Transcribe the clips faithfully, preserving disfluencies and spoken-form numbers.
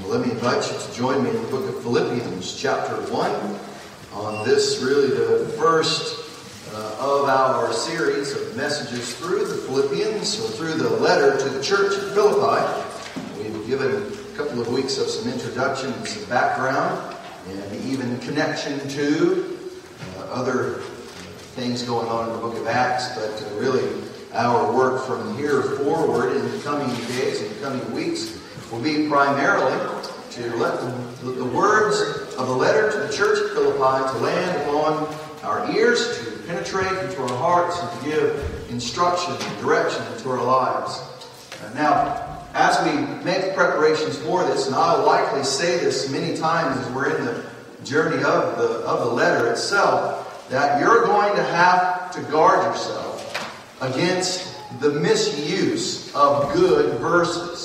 Let me invite you to join me in the book of Philippians, chapter one, on this really the first uh, of our series of messages through the Philippians, or through the letter to the church at Philippi. We've given a couple of weeks of some introduction and some background, and even connection to uh, other things going on in the book of Acts, but uh, really our work from here forward in the coming days and coming weeks will be primarily to let the, the words of the letter to the church at Philippi to land upon our ears, to penetrate into our hearts, and to give instruction and direction into our lives. Uh, now, as we make preparations for this, and I'll likely say this many times as we're in the journey of the, of the letter itself, that you're going to have to guard yourself against the misuse of good verses.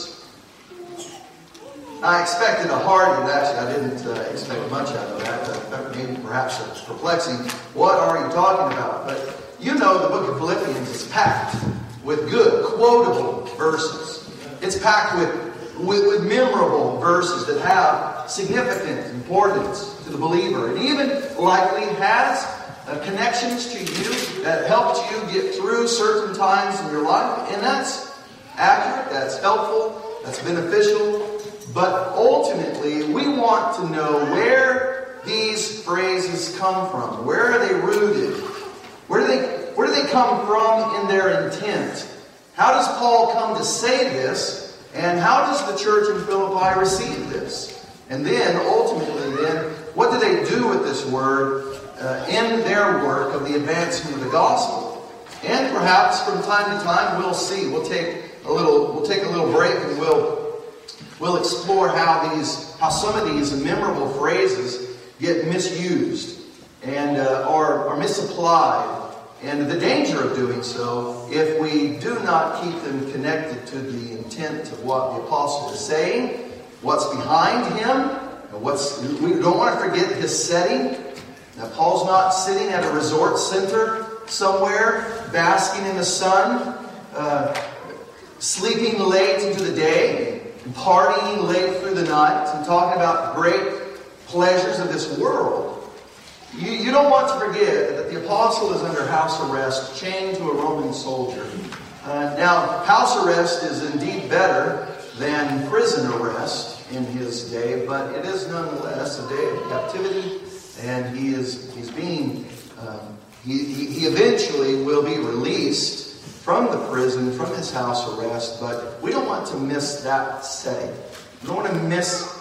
I expected a hard, and actually I didn't uh, expect much out of that. Uh, maybe perhaps it's perplexing. What are you talking about? But you know the book of Philippians is packed with good, quotable verses. It's packed with, with, with memorable verses that have significant importance to the believer, and even likely has uh, connections to you that helped you get through certain times in your life. And that's accurate, that's helpful, that's beneficial. But ultimately, we want to know where these phrases come from. Where are they rooted? Where do they, where do they come from in their intent? How does Paul come to say this? And how does the church in Philippi receive this? And then, ultimately, then, what do they do with this word uh, in their work of the advancement of the gospel? And perhaps from time to time, we'll see. We'll take a little, we'll take a little break, and we'll We'll explore how these, how some of these memorable phrases get misused and uh, are, are misapplied, and the danger of doing so if we do not keep them connected to the intent of what the apostle is saying, what's behind him, and what's we don't want to forget his setting. Now, Paul's not sitting at a resort center somewhere, basking in the sun, uh, sleeping late into the day, partying late through the night, and talking about great pleasures of this world. You, you don't want to forget that the apostle is under house arrest, chained to a Roman soldier. Uh, now, house arrest is indeed better than prison arrest in his day, but it is nonetheless a day of captivity, and he is he's being um, he, he, he eventually will be released from the prison, from his house arrest, but we don't want to miss that setting. We don't want to miss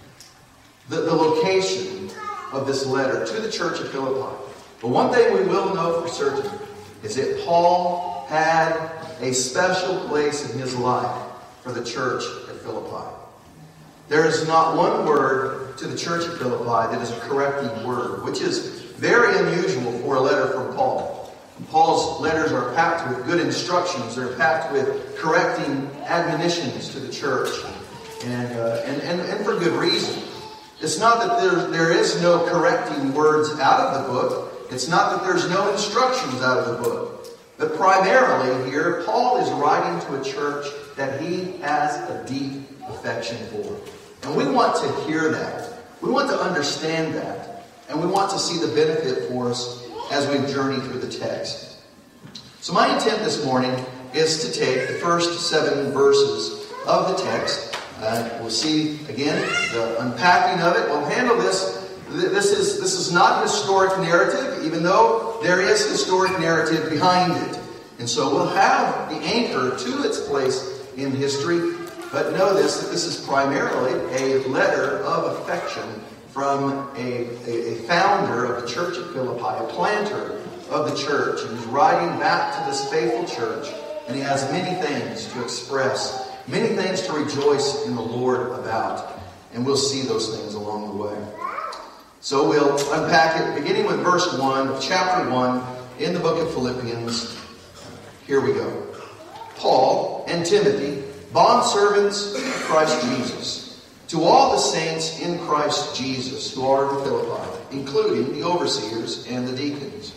the, the location of this letter to the church of Philippi. But one thing we will know for certain is that Paul had a special place in his life for the church at Philippi. There is not one word to the church at Philippi that is a correcting word, which is very unusual for a letter from Paul. Paul's letters are packed with good instructions. They're packed with correcting admonitions to the church. And, uh, and, and, and for good reason. It's not that there, there is no correcting words out of the book. It's not that there's no instructions out of the book. But primarily here, Paul is writing to a church that he has a deep affection for. And we want to hear that. We want to understand that. And we want to see the benefit for us as we journey through the text. So my intent this morning is to take the first seven verses of the text. Uh, we'll see, again, the unpacking of it. We'll handle this. This is, this is not historic narrative, even though there is historic narrative behind it. And so we'll have the anchor to its place in history. But know this, that this is primarily a letter of affection from a, a, a founder of the church at Philippi, a planter of the church. And he's writing back to this faithful church. And he has many things to express, many things to rejoice in the Lord about. And we'll see those things along the way. So we'll unpack it, beginning with verse one of chapter one in the book of Philippians. Here we go. Paul and Timothy, bondservants of Christ Jesus, to all the saints in Christ Jesus who are in Philippi, including the overseers and the deacons.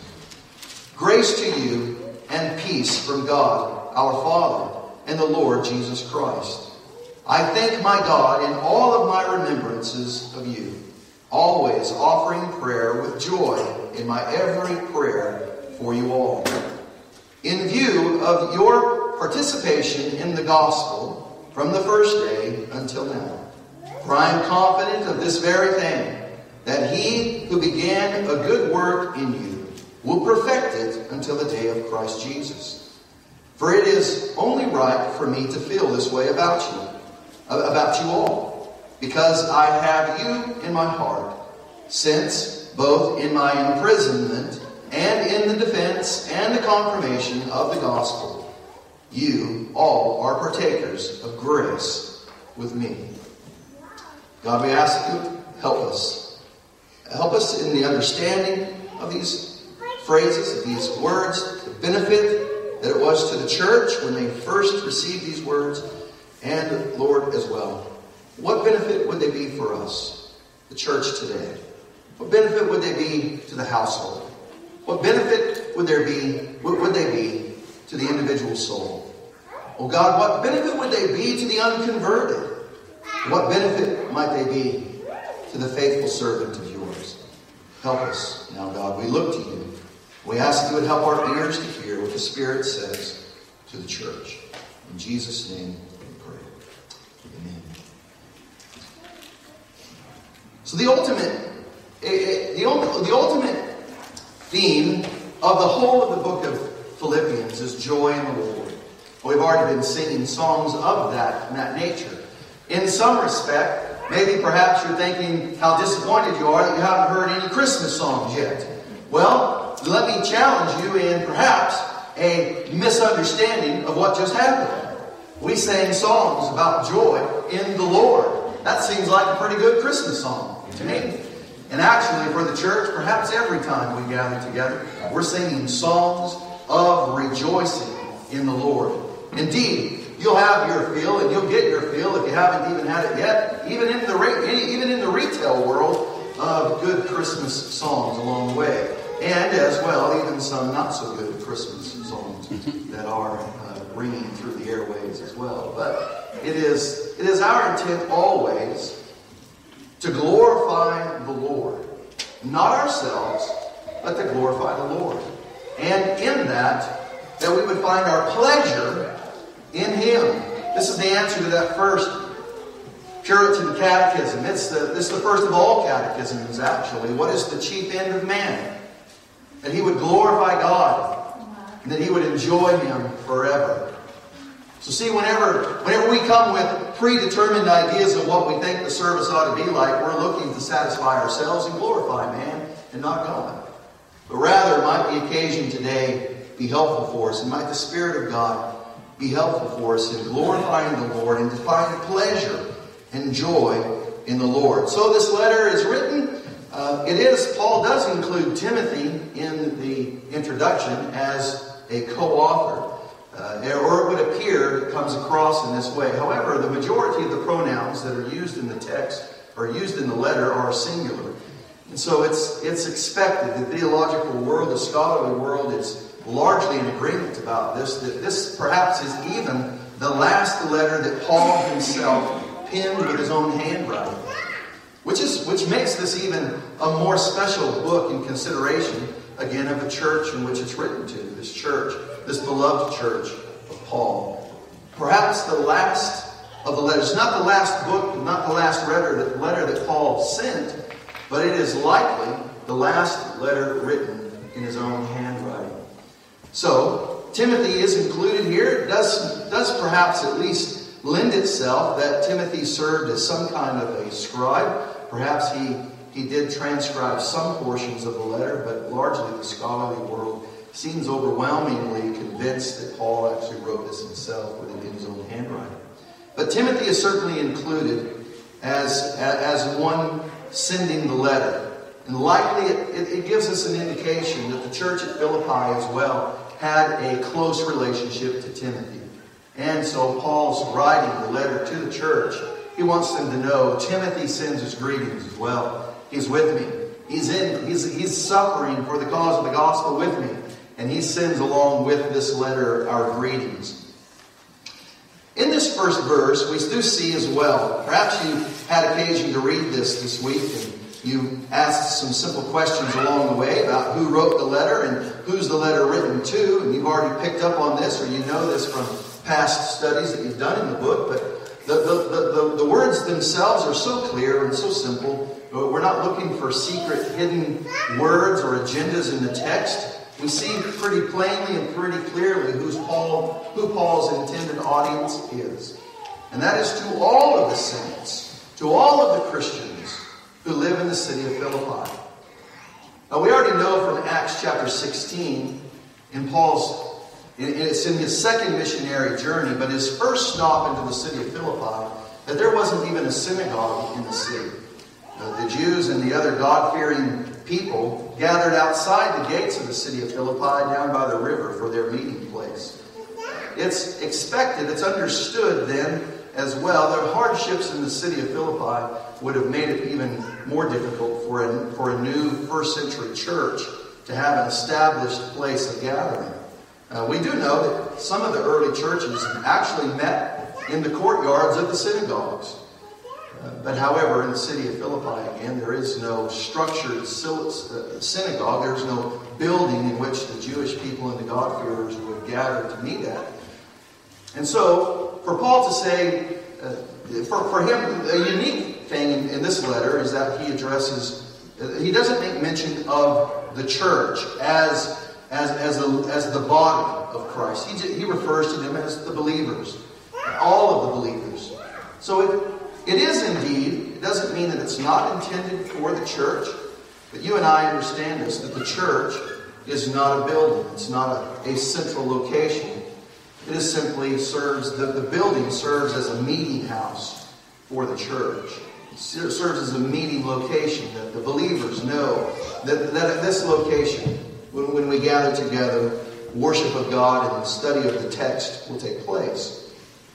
Grace to you and peace from God, our Father, and the Lord Jesus Christ. I thank my God in all of my remembrances of you, always offering prayer with joy in my every prayer for you all, in view of your participation in the gospel from the first day until now. For I am confident of this very thing, that he who began a good work in you will perfect it until the day of Christ Jesus. For it is only right for me to feel this way about you, about you all, because I have you in my heart, since both in my imprisonment and in the defense and the confirmation of the gospel, you all are partakers of grace with me. God, we ask you, help us. Help us in the understanding of these phrases, of these words, the benefit that it was to the church when they first received these words, and Lord as well. What benefit would they be for us, the church today? What benefit would they be to the household? What benefit would there be, what would they be to the individual soul? Oh God, what benefit would they be to the unconverted? What benefit might they be to the faithful servant of yours? Help us now, God. We look to you. We ask that you would help our ears to hear what the Spirit says to the church. In Jesus' name we pray. Amen. So the ultimate, the, the ultimate theme of the whole of the book of Philippians is joy in the Lord. We've already been singing songs of that, that nature. In some respect, maybe perhaps you're thinking how disappointed you are that you haven't heard any Christmas songs yet. Well, let me challenge you in perhaps a misunderstanding of what just happened. We sang songs about joy in the Lord. That seems like a pretty good Christmas song to me. And actually for the church, perhaps every time we gather together, we're singing songs of rejoicing in the Lord. Indeed, you'll have your fill, and you'll get your fill if you haven't even had it yet. Even in the even in the retail world of good Christmas songs along the way, and as well, even some not so good Christmas songs that are uh, ringing through the airwaves as well. But it is it is our intent always to glorify the Lord, not ourselves, but to glorify the Lord, and in that, that we would find our pleasure in Him. This is the answer to that first Puritan catechism. It's the, this is the first of all catechisms, actually. What is the chief end of man? That he would glorify God, and that he would enjoy Him forever. So see, whenever, whenever we come with predetermined ideas of what we think the service ought to be like, we're looking to satisfy ourselves and glorify man, and not God. But rather, might the occasion today be helpful for us, and might the Spirit of God be helpful for us in glorifying the Lord and to find pleasure and joy in the Lord. So this letter is written. Uh, it is, Paul does include Timothy in the introduction as a co-author. Uh, or it would appear it comes across in this way. However, the majority of the pronouns that are used in the text or used in the letter are singular. And so it's, it's expected. The theological world, the scholarly world is largely in agreement about this, that this perhaps is even the last letter that Paul himself penned with his own handwriting, which is which makes this even a more special book in consideration, again, of the church in which it's written to, this church, this beloved church of Paul. Perhaps the last of the letters, not the last book, not the last letter that, letter that Paul sent, but it is likely the last letter written in his own handwriting. So, Timothy is included here. It does, does perhaps at least lend itself that Timothy served as some kind of a scribe. Perhaps he, he did transcribe some portions of the letter, but largely the scholarly world seems overwhelmingly convinced that Paul actually wrote this himself with it in his own handwriting. But Timothy is certainly included as, as one sending the letter. And likely it, it, it gives us an indication that the church at Philippi as well had a close relationship to Timothy. And so Paul's writing the letter to the church. He wants them to know Timothy sends his greetings as well. He's with me. He's in. He's, he's suffering for the cause of the gospel with me. And he sends along with this letter our greetings. In this first verse, we do see as well, perhaps you had occasion to read this this week and you asked some simple questions along the way about who wrote the letter and who's the letter written to, and you've already picked up on this or you know this from past studies that you've done in the book, but the, the, the, the, the words themselves are so clear and so simple. We're not looking for secret hidden words or agendas in the text. We see pretty plainly and pretty clearly who's Paul, who Paul's intended audience is. And that is to all of the saints, to all of the Christians who live in the city of Philippi. Now we already know from Acts chapter sixteen, in Paul's, it's in his second missionary journey, but his first stop into the city of Philippi, that there wasn't even a synagogue in the city. Uh, the Jews and the other God-fearing people gathered outside the gates of the city of Philippi down by the river for their meeting place. It's expected, it's understood then as well, that hardships in the city of Philippi would have made it even more difficult for a, for a new first century church to have an established place of gathering. Uh, we do know that some of the early churches actually met in the courtyards of the synagogues. Uh, but however, in the city of Philippi, again, there is no structured synagogue. There's no building in which the Jewish people and the God-fearers would gather to meet at. And so, for Paul to say, uh, for, for him, a unique thing in, in this letter is that he addresses, uh, he doesn't make mention of the church as, as, as, a, as the body of Christ. He, he refers to them as the believers, all of the believers. So it, it is indeed, it doesn't mean that it's not intended for the church, but you and I understand this, that the church is not a building, it's not a, a central location. It is simply serves, the, the building serves as a meeting house for the church. It serves as a meeting location that the believers know that, that at this location, when, when we gather together, worship of God and the study of the text will take place.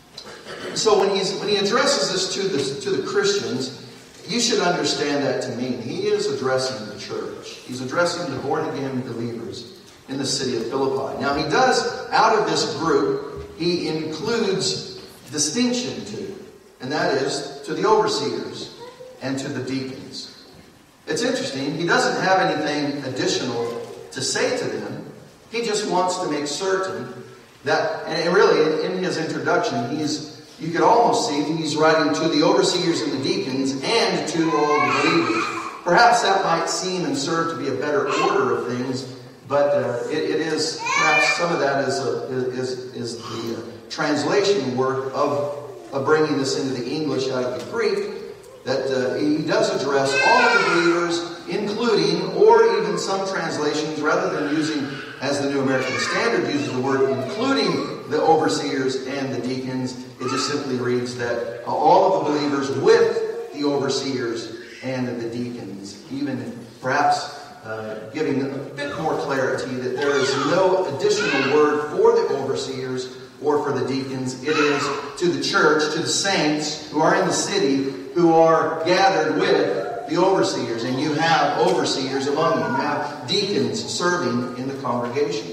So when he's when he addresses this to the, to the Christians, you should understand that to mean he is addressing the church. He's addressing the born-again believers in the city of Philippi. Now he does, out of this group, he includes distinction to, and that is to the overseers and to the deacons. It's interesting, he doesn't have anything additional to say to them. He just wants to make certain that, and really in his introduction, he's, you could almost see he's writing to the overseers and the deacons and to all the believers. Perhaps that might seem and serve to be a better order of things, but uh, it, it is, perhaps some of that is, a, is, is the uh, translation work of, of bringing this into the English out of the Greek, that uh, he does address all of the believers, including, or even some translations, rather than using, as the New American Standard uses the word, including the overseers and the deacons, it just simply reads that all of the believers with the overseers and the deacons, even perhaps Uh, giving a bit more clarity that there is no additional word for the overseers or for the deacons. It is to the church, to the saints who are in the city, who are gathered with the overseers. And you have overseers among you. You have deacons serving in the congregation.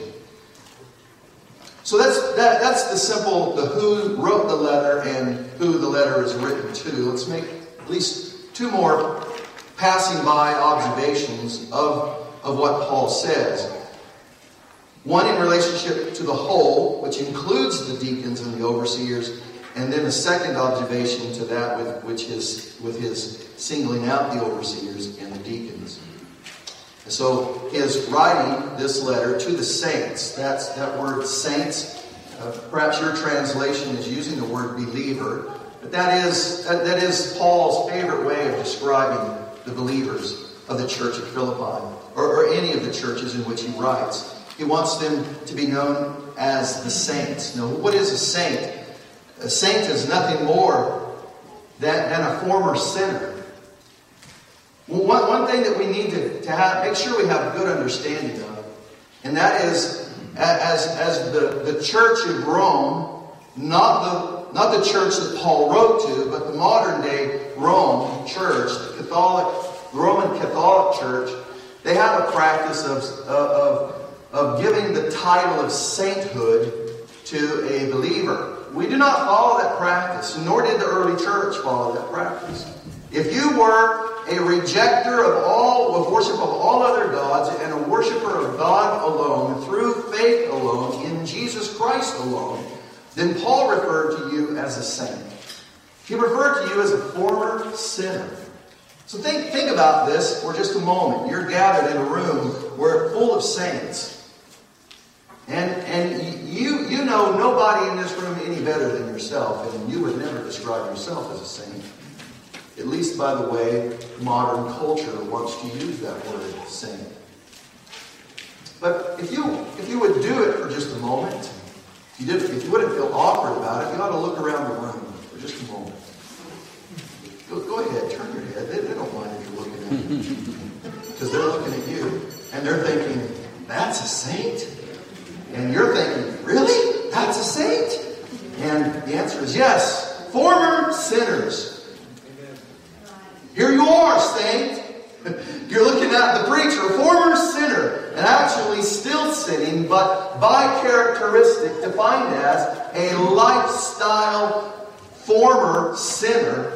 So that's that, that's the simple, the who wrote the letter and who the letter is written to. Let's make at least two more passing by observations of, of what Paul says. One in relationship to the whole, which includes the deacons and the overseers, and then a second observation to that with which is with his singling out the overseers and the deacons. And so he is writing this letter to the saints. That's that word saints. Uh, perhaps your translation is using the word believer, but that is that, that is Paul's favorite way of describing the believers of the church at Philippi, or, or any of the churches in which he writes. He wants them to be known as the saints. Now, what is a saint? A saint is nothing more than, than a former sinner. Well, one, one thing that we need to, to have, make sure we have a good understanding of, and that is, as, as the, the church of Rome, not the Not the church that Paul wrote to, but the modern day Rome church, the Catholic, the Roman Catholic Church, they have a practice of, of, of giving the title of sainthood to a believer. We do do not follow that practice, nor did the early church follow that practice. If you were a rejecter of all, of worship of all other gods, and a worshiper of God alone, through faith alone, in Jesus Christ alone, then Paul referred to you as a saint. He referred to you as a former sinner. So think, think about this for just a moment. You're gathered in a room where full of saints. And, and you, you know nobody in this room any better than yourself, and you would never describe yourself as a saint. At least by the way modern culture wants to use that word, saint. But if you if you would do it for just a moment, if you, did, if you wouldn't feel awkward about it, you ought to look around the room for just a moment. Go, go ahead, turn your head. They, they don't mind if you're looking at them. Because they're looking at you, and they're thinking, that's a saint? And you're thinking, really? That's a saint? And the answer is yes. Former sinners. Here you are, saint. You're looking at the preacher, a former sinner, and actually still sinning, but by characteristic defined as a lifestyle former sinner,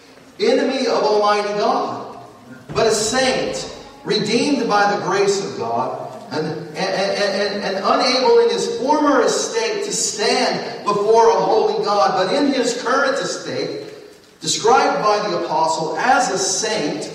enemy of Almighty God, but a saint, redeemed by the grace of God, and, and, and, and, and unable in his former estate to stand before a holy God, but in his current estate, described by the apostle as a saint,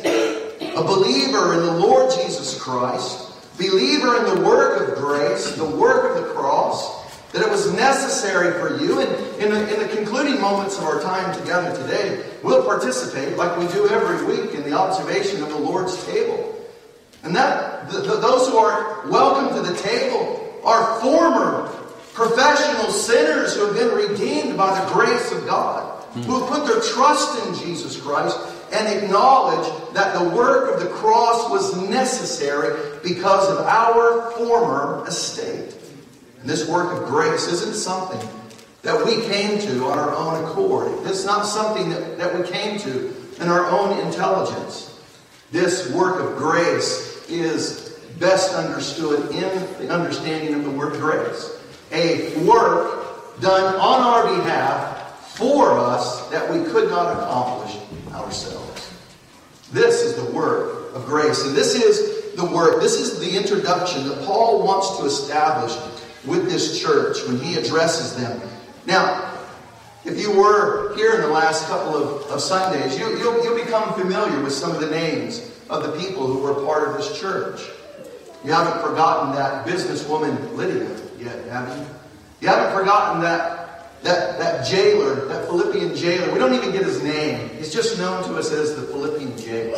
a believer in the Lord Jesus Christ, believer in the work of grace, the work of the cross, that it was necessary for you. And in the, in the concluding moments of our time together today, we'll participate, like we do every week, in the observation of the Lord's table. And that the, the, those who are welcome to the table are former professional sinners who have been redeemed by the grace of God, who have put their trust in Jesus Christ and acknowledge that the work of the cross was necessary because of our former estate. And this work of grace isn't something that we came to on our own accord. It's not something that, that we came to in our own intelligence. This work of grace is best understood in the understanding of the word grace. A work done on our behalf for us that we could not accomplish ourselves. This is the work of grace. And this is the work, this is the introduction that Paul wants to establish with this church when he addresses them. Now, if you were here in the last couple of, of Sundays, you, you'll, you'll become familiar with some of the names of the people who were part of this church. You haven't forgotten that businesswoman Lydia yet, have you? You haven't forgotten that That, that jailer, that Philippian jailer. We don't even get his name. He's just known to us as the Philippian jailer.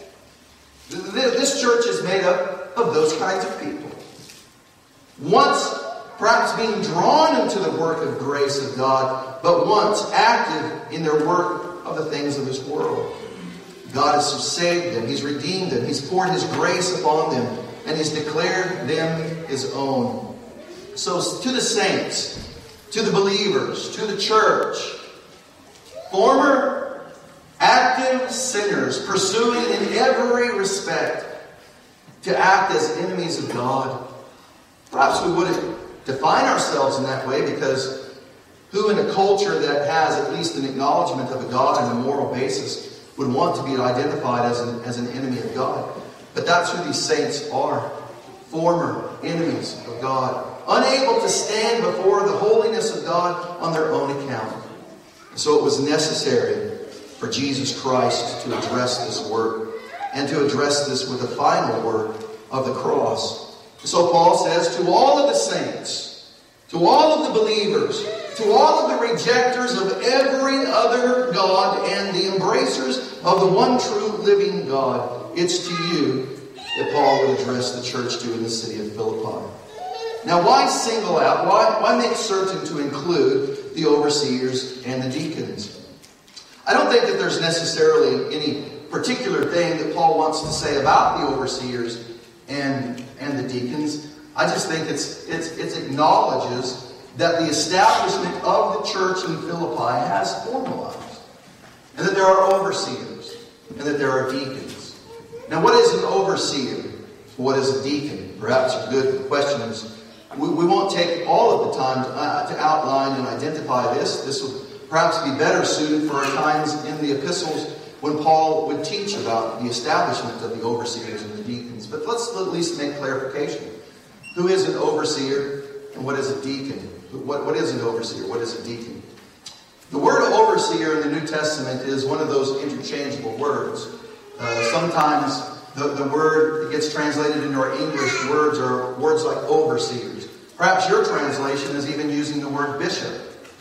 This church is made up of those kinds of people. Once perhaps being drawn into the work of grace of God, but once active in their work of the things of this world. God has saved them. He's redeemed them. He's poured His grace upon them. And He's declared them His own. So to the saints, to the believers, to the church, former active sinners pursuing in every respect to act as enemies of God. Perhaps we wouldn't define ourselves in that way, because who in a culture that has at least an acknowledgement of a God and a moral basis would want to be identified as an, as an enemy of God? But that's who these saints are. Former enemies of God. Unable to stand before the holiness of God on their own account. So it was necessary for Jesus Christ to address this work, and to address this with the final work of the cross. So Paul says, to all of the saints, to all of the believers, to all of the rejectors of every other God and the embracers of the one true living God, it's to you that Paul would address the church to in the city of Philippi. Now, why single out? Why, why make certain to include the overseers and the deacons? I don't think that there's necessarily any particular thing that Paul wants to say about the overseers and, and the deacons. I just think it's, it's, it acknowledges that the establishment of the church in Philippi has formalized. And that there are overseers. And that there are deacons. Now, what is an overseer? What is a deacon? Perhaps a good question is We, we won't take all of the time to, uh, to outline and identify this. This would perhaps be better suited for times in the epistles when Paul would teach about the establishment of the overseers and the deacons. But let's at least make clarification. Who is an overseer and what is a deacon? What, what is an overseer? What is a deacon? The word overseer in the New Testament is one of those interchangeable words. Uh, sometimes the, the word that gets translated into our English words are words like overseers. Perhaps your translation is even using the word bishop.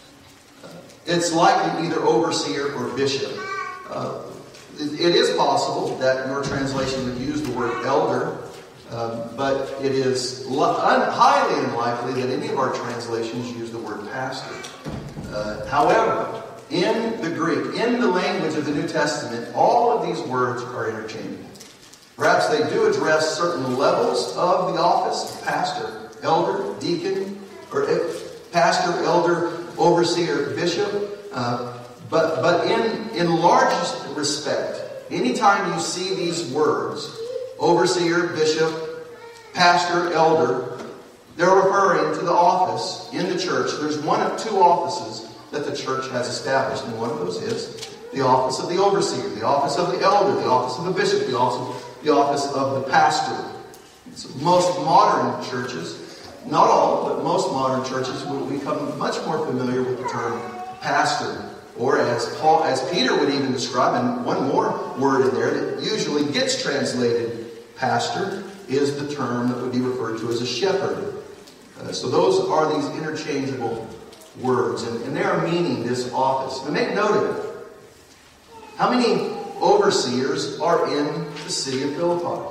It's likely either overseer or bishop. Uh, it, it is possible that your translation would use the word elder, um, but it is li- un- highly unlikely that any of our translations use the word pastor. Uh, however, in the Greek, in the language of the New Testament, all of these words are interchangeable. Perhaps they do address certain levels of the office: pastor, elder, deacon, or pastor, elder, overseer, bishop. Uh, but but in, in largest respect, anytime you see these words, overseer, bishop, pastor, elder, they're referring to the office in the church. There's one of two offices that the church has established, and one of those is the office of the overseer, the office of the elder, the office of the bishop, the office, the office of the pastor. It's most modern churches, not all, but most modern churches will become much more familiar with the term pastor, or as Paul, as Peter would even describe, and one more word in there that usually gets translated pastor is the term that would be referred to as a shepherd. Uh, so those are these interchangeable words, and, and they are meaning this office. But make note of it. How many overseers are in the city of Philippi?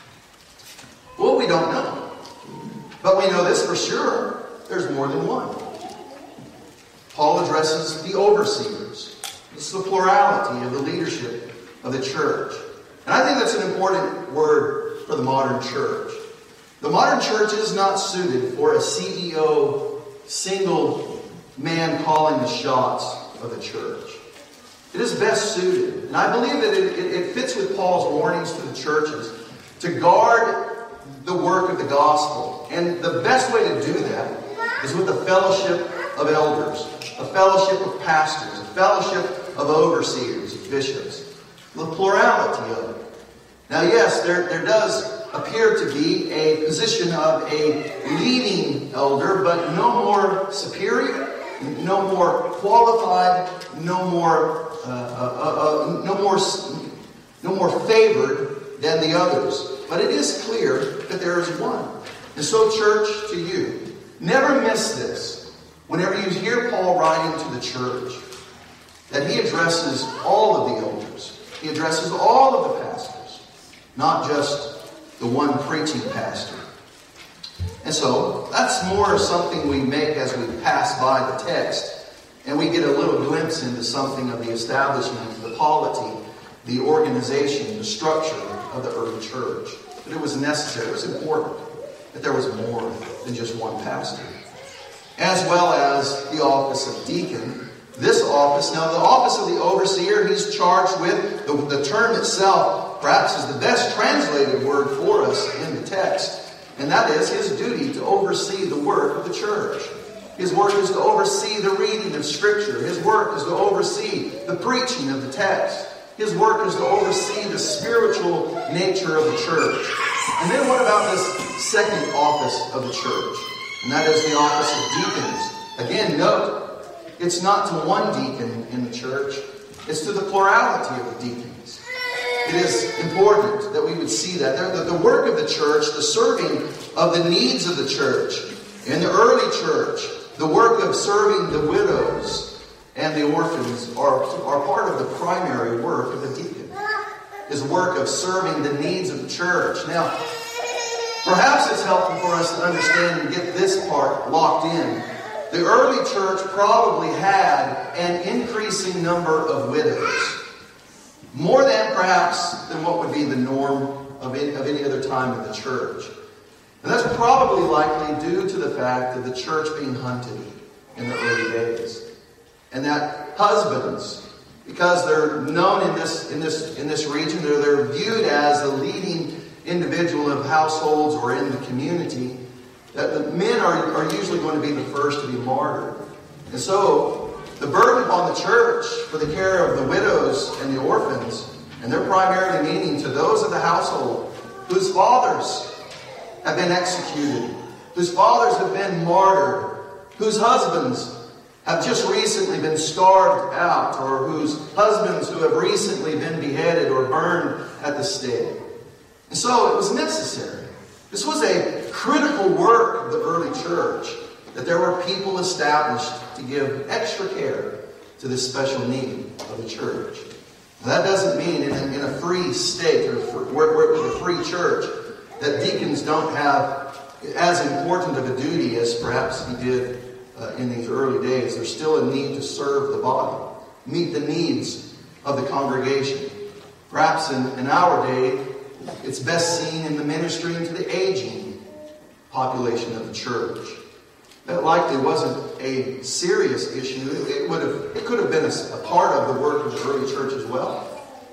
Well, we don't know. But we know this for sure. There's more than one. Paul addresses the overseers. It's the plurality of the leadership of the church. And I think that's an important word for the modern church. The modern church is not suited for a C E O, single man calling the shots of the church. It is best suited, and I believe that it, it, it fits with Paul's warnings to the churches to guard the work of the gospel. And the best way to do that is with the fellowship of elders, a fellowship of pastors, a fellowship of overseers, of bishops, the plurality of it. Now, yes, there, there does appear to be a position of a leading elder, but no more superior, no more qualified, no more, uh, uh, uh, no more, no more favored than the others. But it is clear that there is one. And so, church, to you, never miss this. Whenever you hear Paul writing to the church, that he addresses all of the elders. He addresses all of the pastors, not just the one preaching pastor. And so, that's more something we make as we pass by the text, and we get a little glimpse into something of the establishment, the polity, the organization, the structure of the early church. But it was necessary, it was important that there was more than just one pastor. As well as the office of deacon. This office, now the office of the overseer, he's charged with, the, the term itself perhaps is the best translated word for us in the text. And that is his duty to oversee the work of the church. His work is to oversee the reading of Scripture. His work is to oversee the preaching of the text. His work is to oversee the spiritual nature of the church. And then what about this second office of the church? And that is the office of deacons. Again, note, it's not to one deacon in the church. It's to the plurality of the deacons. It is important that we would see that. The work of the church, the serving of the needs of the church, in the early church, the work of serving the widows and the orphans are, are part of the primary work of the deacon. His work of serving the needs of the church. Now, perhaps it's helpful for us to understand and get this part locked in. The early church probably had an increasing number of widows. More than perhaps than what would be the norm of any, of any other time in the church. And that's probably likely due to the fact of the church being hunted in the early days. And that husbands, because they're known in this in this in this region, they're, they're viewed as the leading individual of households or in the community, that the men are, are usually going to be the first to be martyred. And so the burden upon the church for the care of the widows and the orphans, and they're primarily meaning to those of the household whose fathers have been executed, whose fathers have been martyred, whose husbands have just recently been starved out, or whose husbands who have recently been beheaded or burned at the stake. And so it was necessary. This was a critical work of the early church, that there were people established to give extra care to this special need of the church. Now, that doesn't mean in a, in a free state, or for, where, where, with a free church, that deacons don't have as important of a duty as perhaps he did uh, in these early days. There's still a need to serve the body, meet the needs of the congregation. Perhaps in, in our day, it's best seen in the ministering to the aging population of the church. That likely wasn't a serious issue. It would have, it could have been a, a part of the work of the early church as well.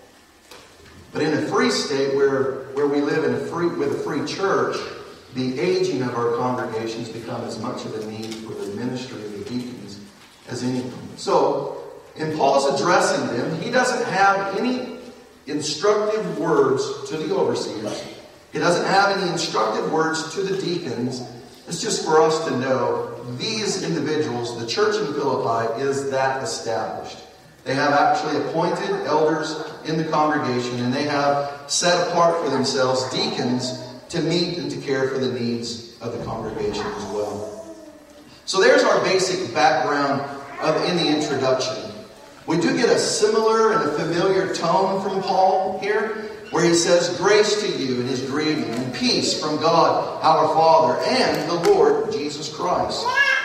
But in a free state where, where we live in a free, with a free church, the aging of our congregations become as much of a need for the ministry of the deacons as anything. So, in Paul's addressing them, he doesn't have any instructive words to the overseers. He doesn't have any instructive words to the deacons. It's just for us to know these individuals, the church in Philippi, is that established. They have actually appointed elders in the congregation, and they have set apart for themselves deacons to meet and to care for the needs of the congregation as well. So there's our basic background of, in the introduction. We do get a similar and a familiar tone from Paul here, where he says, "Grace to you," in his greeting, and peace from God our Father and the Lord Jesus Christ.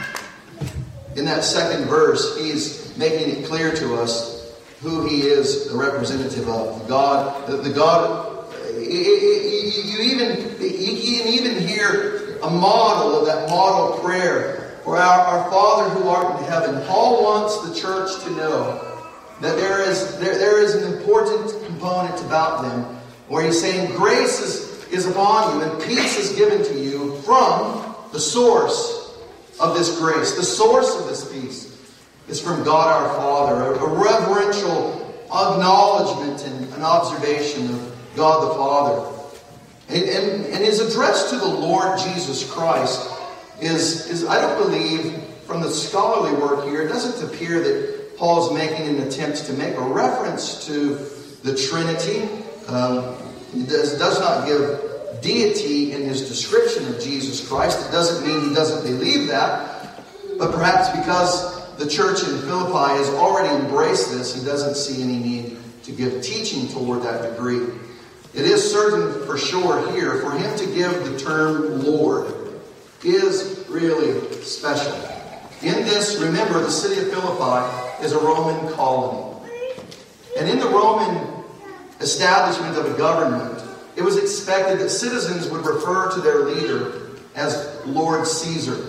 In that second verse, he's making it clear to us who he is the representative of. God, the, the God, you even, you can even hear a model of that model prayer for our, our Father who art in heaven. Paul wants the church to know that there is, there, there is an important component about them where he's saying grace is, is upon you and peace is given to you from the source of this grace. The source of this peace is from God our Father, a, a reverential acknowledgement and an observation of God the Father. And, and, and his address to the Lord Jesus Christ is, is, I don't believe, from the scholarly work here, it doesn't appear that Paul's making an attempt to make a reference to the Trinity. Um, he does, does not give deity in his description of Jesus Christ. It doesn't mean he doesn't believe that. But perhaps because the church in Philippi has already embraced this, he doesn't see any need to give teaching toward that degree. It is certain for sure here, for him to give the term Lord is really special. In this, remember, the city of Philippi is a Roman colony. And in the Roman establishment of a government, it was expected that citizens would refer to their leader as Lord Caesar.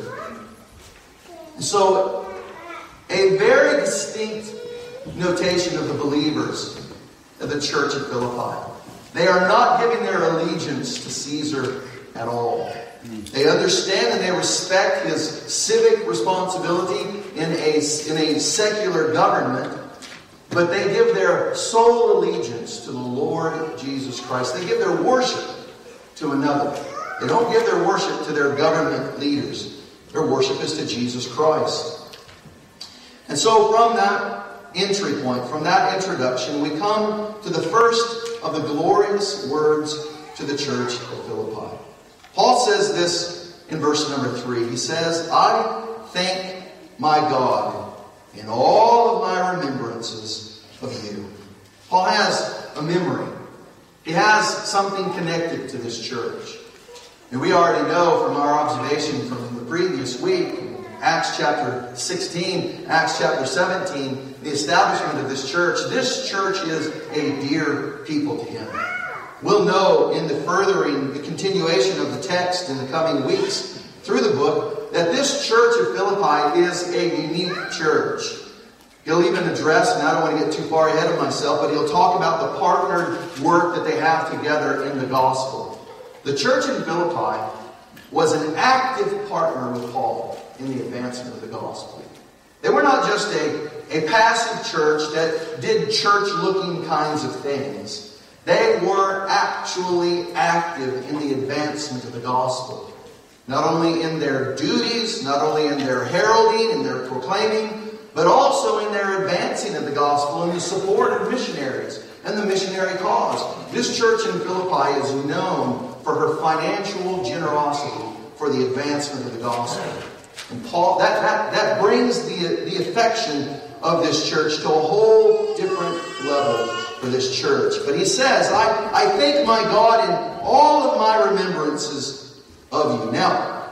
And so, a very distinct notation of the believers of the church of Philippi. They are not giving their allegiance to Caesar at all. They understand and they respect his civic responsibility in a, in a secular government, but they give their sole allegiance to the Lord Jesus Christ. They give their worship to another. They don't give their worship to their government leaders. Their worship is to Jesus Christ. And so from that entry point, from that introduction, we come to the first of the glorious words to the church of Philippi. Paul says this in verse number three. He says, "I thank my God in all of my remembrances of you." Paul has a memory. He has something connected to this church. And we already know from our observation from the previous week, Acts chapter sixteen, Acts chapter seventeen, the establishment of this church. This church is a dear people to him. We'll know in the furthering, the continuation of the text in the coming weeks through the book, that this church of Philippi is a unique church. He'll even address, and I don't want to get too far ahead of myself, but he'll talk about the partnered work that they have together in the gospel. The church in Philippi was an active partner with Paul in the advancement of the gospel. They were not just a, a passive church that did church-looking kinds of things. They were actually active in the advancement of the gospel. Not only in their duties, not only in their heralding and their proclaiming, but also in their advancing of the gospel and the support of missionaries and the missionary cause. This church in Philippi is known for her financial generosity for the advancement of the gospel. And Paul, that, that, that brings the, the affection of this church to a whole different level for this church. But he says, I, I thank my God in all of my remembrances of you. Now,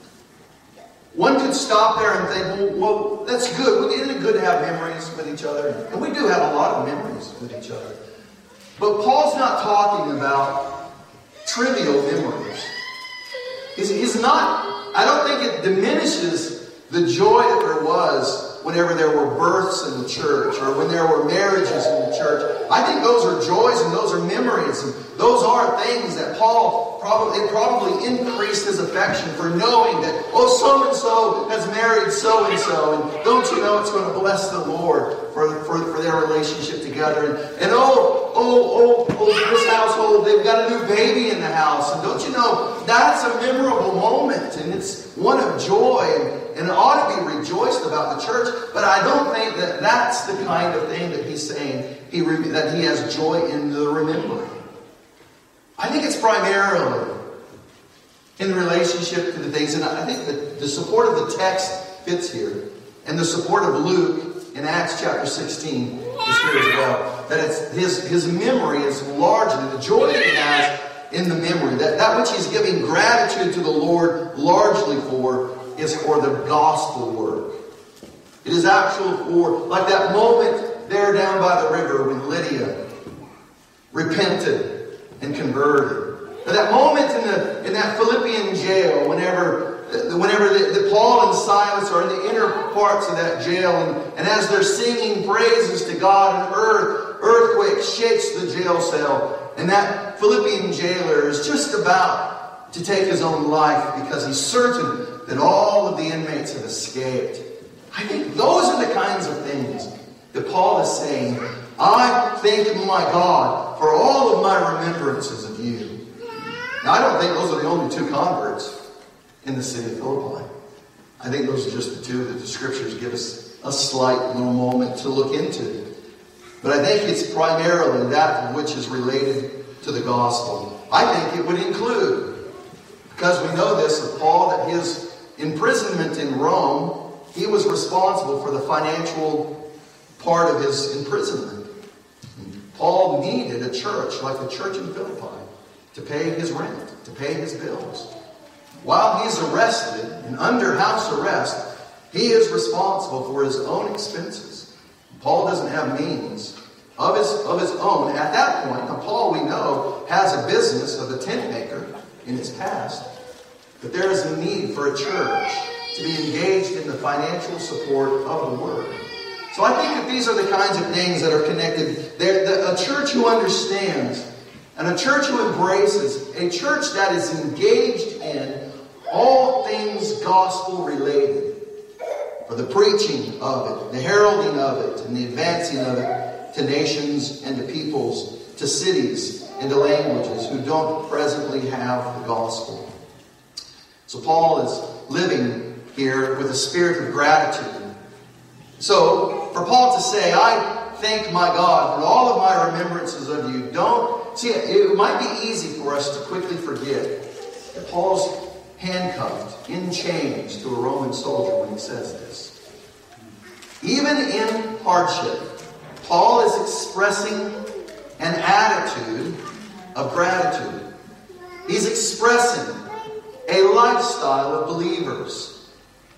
one could stop there and think, well, well that's good. Isn't it good to have memories with each other? And we do have a lot of memories with each other. But Paul's not talking about trivial memories. He's, he's not, I don't think it diminishes the joy that there was whenever there were births in the church or when there were marriages in the church. I think those are joys and those are memories. And those are things that Paul probably, it probably increased his affection for knowing that, oh, so-and-so has married so-and-so. And don't you know it's going to bless the Lord for, for, for their relationship together. And, and oh, oh, oh, oh, this household, they've got a new baby in the house. And don't you know, that's a memorable moment. And it's one of joy. And, and it ought to be rejoiced about the church. But I don't think that that's the kind of thing that he's saying he re- that he has joy in the remembering. I think it's primarily in relationship to the things, and I think that the support of the text fits here, and the support of Luke in Acts chapter sixteen is here as well. That it's his, his memory is largely, the joy that he has in the memory, that, that which he's giving gratitude to the Lord largely for is for the gospel work. It is actual for, like that moment there down by the river when Lydia repented and converted. Or that moment in the in that Philippian jail, whenever whenever the, the Paul and Silas are in the inner parts of that jail, and, and as they're singing praises to God, an earth earthquake shakes the jail cell, and that Philippian jailer is just about to take his own life because he's certain that all of the inmates have escaped. I think those are the kinds of things that Paul is saying, I thank my God for all of my remembrances of you. Now, I don't think those are the only two converts in the city of Philippi. I think those are just the two that the Scriptures give us a slight little moment to look into. But I think it's primarily that which is related to the gospel. I think it would include, because we know this of Paul, that his imprisonment in Rome, he was responsible for the financial part of his imprisonment. Paul needed a church like the church in Philippi to pay his rent, to pay his bills. While he's arrested and under house arrest, he is responsible for his own expenses. Paul doesn't have means of his, of his own. At that point, now Paul, we know, has a business of a tent maker in his past. But there is a need for a church to be engaged in the financial support of the Word. So I think that these are the kinds of things that are connected. They're, a church who understands, and a church who embraces, a church that is engaged in all things gospel-related. For the preaching of it, the heralding of it, and the advancing of it to nations and to peoples, to cities and to languages who don't presently have the gospel. So Paul is living here with a spirit of gratitude. So, for Paul to say, I thank my God for all of my remembrances of you, don't, see, it might be easy for us to quickly forget that Paul's handcuffed in chains to a Roman soldier when he says this. Even in hardship, Paul is expressing an attitude of gratitude. He's expressing a lifestyle of believers.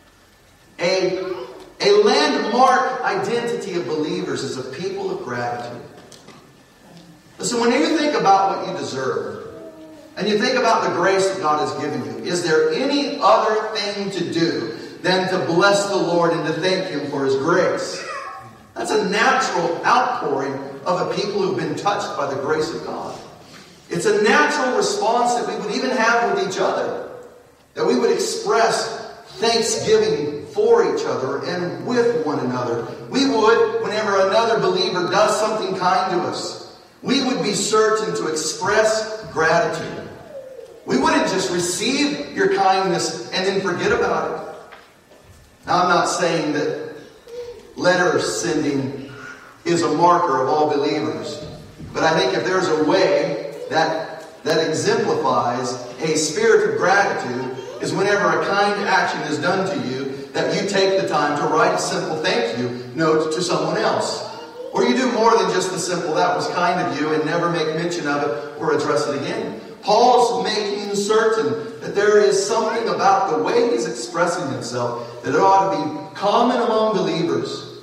A, a landmark identity of believers is a people of gratitude. Listen, when you think about what you deserve, and you think about the grace that God has given you, is there any other thing to do than to bless the Lord and to thank Him for His grace? That's a natural outpouring of a people who've been touched by the grace of God. It's a natural response that we would even have with each other. that we would express thanksgiving for each other and with one another. We would, whenever another believer does something kind to us, we would be certain to express gratitude. We wouldn't just receive your kindness and then forget about it. Now, I'm not saying that letter sending is a marker of all believers, but I think if there's a way that, that exemplifies a spirit of gratitude is whenever a kind action is done to you, that you take the time to write a simple thank you note to someone else. Or you do more than just the simple, that was kind of you, and never make mention of it or address it again. Paul's making certain that there is something about the way he's expressing himself that it ought to be common among believers.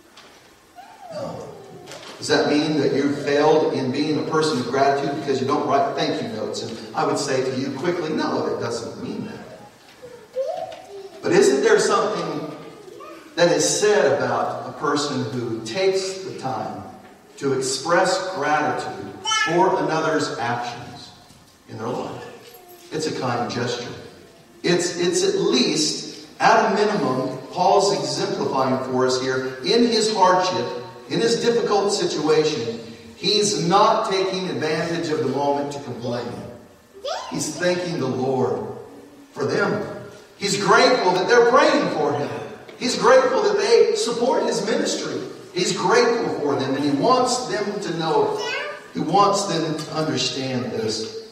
No. Does that mean that you failed in being a person of gratitude because you don't write thank you notes? And I would say to you quickly, no, it doesn't mean that. But isn't there something that is said about a person who takes the time to express gratitude for another's actions in their life? It's a kind gesture. It's, it's at least, at a minimum, Paul's exemplifying for us here, in his hardship, in his difficult situation, he's not taking advantage of the moment to complain. He's thanking the Lord for them. He's grateful that they're praying for him. He's grateful that they support his ministry. He's grateful for them, and he wants them to know it. He wants them to understand this.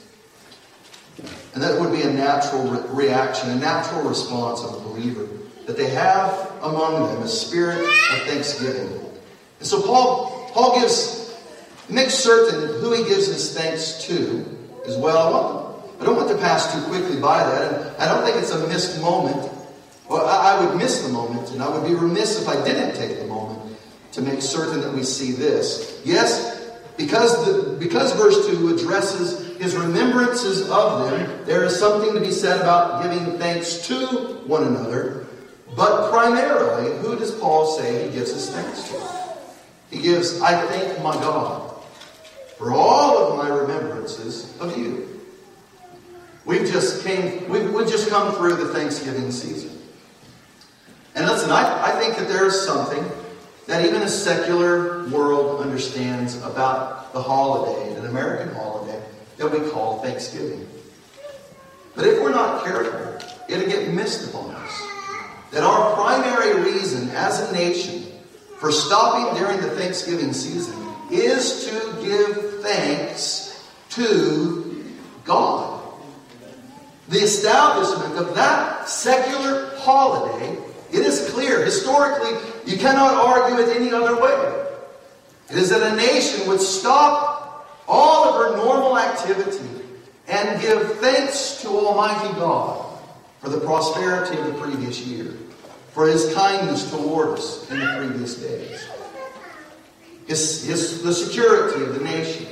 And that would be a natural re- reaction, a natural response of a believer, that they have among them a spirit of thanksgiving. And so Paul, Paul gives, makes certain who he gives his thanks to as well. I want I don't want to pass too quickly by that, and I don't think it's a missed moment. Well, I, I would miss the moment, and I would be remiss if I didn't take the moment to make certain that we see this. Yes, because the, because verse two addresses his remembrances of them, there is something to be said about giving thanks to one another. But primarily, who does Paul say he gives his thanks to? He gives, I thank my God for all of my remembrances of you. We've just came, we've, we've just come through the Thanksgiving season. And listen, I, I think that there is something that even a secular world understands about the holiday, an American holiday, that we call Thanksgiving. But if we're not careful, it'll get missed upon us. That our primary reason as a nation for stopping during the Thanksgiving season is to give thanks to God. The establishment of that secular holiday, it is clear, historically, you cannot argue it any other way. It is that a nation would stop all of her normal activity and give thanks to Almighty God for the prosperity of the previous year, for His kindness toward us in the previous days, His, his, the security of the nation.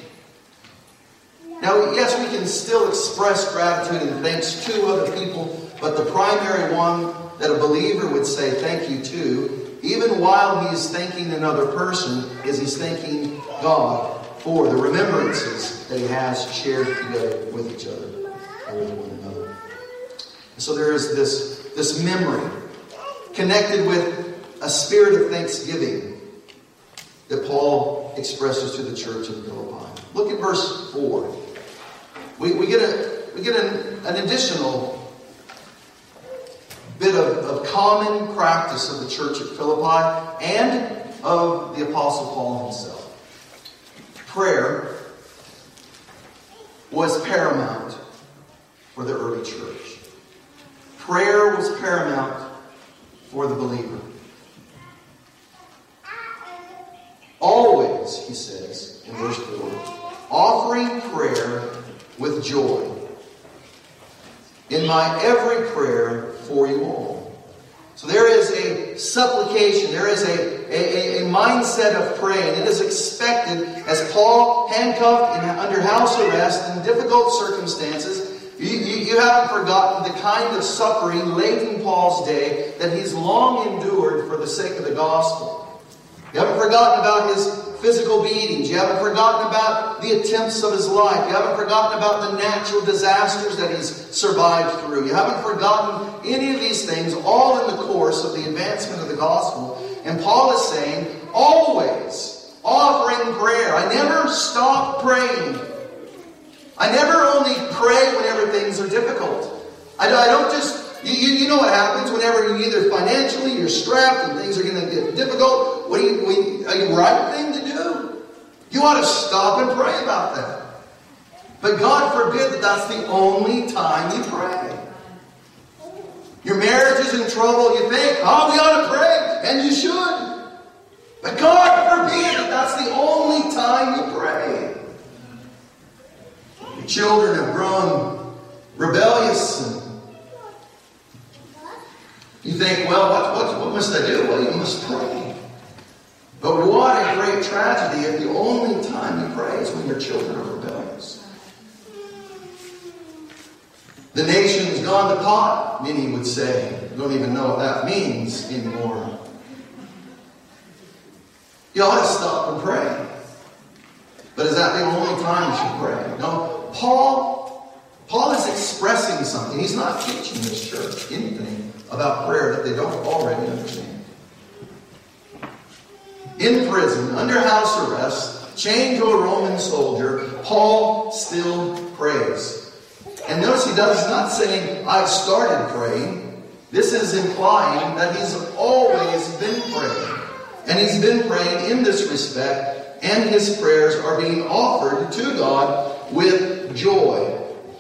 Now, yes, we can still express gratitude and thanks to other people, but the primary one that a believer would say thank you to, even while he's thanking another person, is he's thanking God for the remembrances that he has shared together with each other and with one another. And so there is this, this memory connected with a spirit of thanksgiving that Paul expresses to the church in Philippi. Look at verse four. We, we get, a, we get an, an additional bit of, of common practice of the church at Philippi and of the Apostle Paul himself. Prayer was paramount for the early church. Prayer was paramount for the believer. Always, he says in verse four, offering prayer with joy in my every prayer for you all. So there is a supplication, there is a, a, a mindset of praying. It is expected, as Paul, handcuffed and under house arrest in difficult circumstances, you, you, you haven't forgotten the kind of suffering late in Paul's day that he's long endured for the sake of the gospel. You haven't forgotten about his physical beatings. You haven't forgotten about the attempts of his life. You haven't forgotten about the natural disasters that he's survived through. You haven't forgotten any of these things, all in the course of the advancement of the gospel. And Paul is saying, always offering prayer. I never stop praying. I never only pray whenever things are difficult. I, I don't just... You, you, you know what happens whenever you either financially you're strapped and things are going to get difficult. What do you, what, are you right thing to do? You ought to stop and pray about that. But God forbid that that's the only time you pray. Your marriage is in trouble. You think, oh, we ought to pray, and you should. But God forbid that that's the only time you pray. Your children have grown rebellious and you think, well, what, what, what must I do? Well, you must pray. But what a great tragedy if the only time you pray is when your children are rebellious. The nation's gone to pot, many would say. You don't even know what that means anymore. You ought to stop and pray. But is that the only time you should pray? No, Paul, Paul is expressing something. He's not teaching this church anything about prayer that they don't already understand. In prison, under house arrest, chained to a Roman soldier, Paul still prays. And notice he does not saying, I've started praying. This is implying that he's always been praying. And he's been praying in this respect, and his prayers are being offered to God with joy.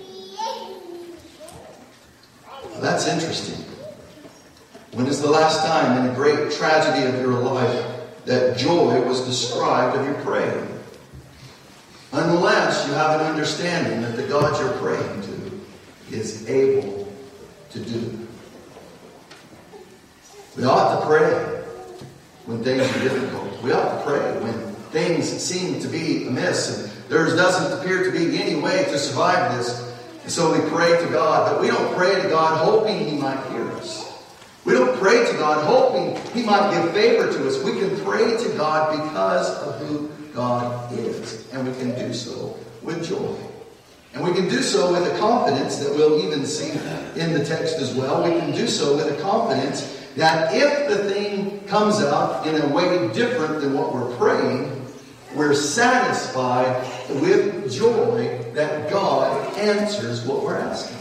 Well, that's interesting. When is the last time in a great tragedy of your life that joy was described of your praying? Unless you have an understanding that the God you're praying to is able to do. We ought to pray when things are difficult. We ought to pray when things seem to be amiss and there doesn't appear to be any way to survive this. And so we pray to God, but we don't pray to God hoping He might hear us. We don't pray to God hoping He might give favor to us. We can pray to God because of who God is. And we can do so with joy. And we can do so with a confidence that we'll even see in the text as well. We can do so with a confidence that if the thing comes out in a way different than what we're praying, we're satisfied with joy that God answers what we're asking.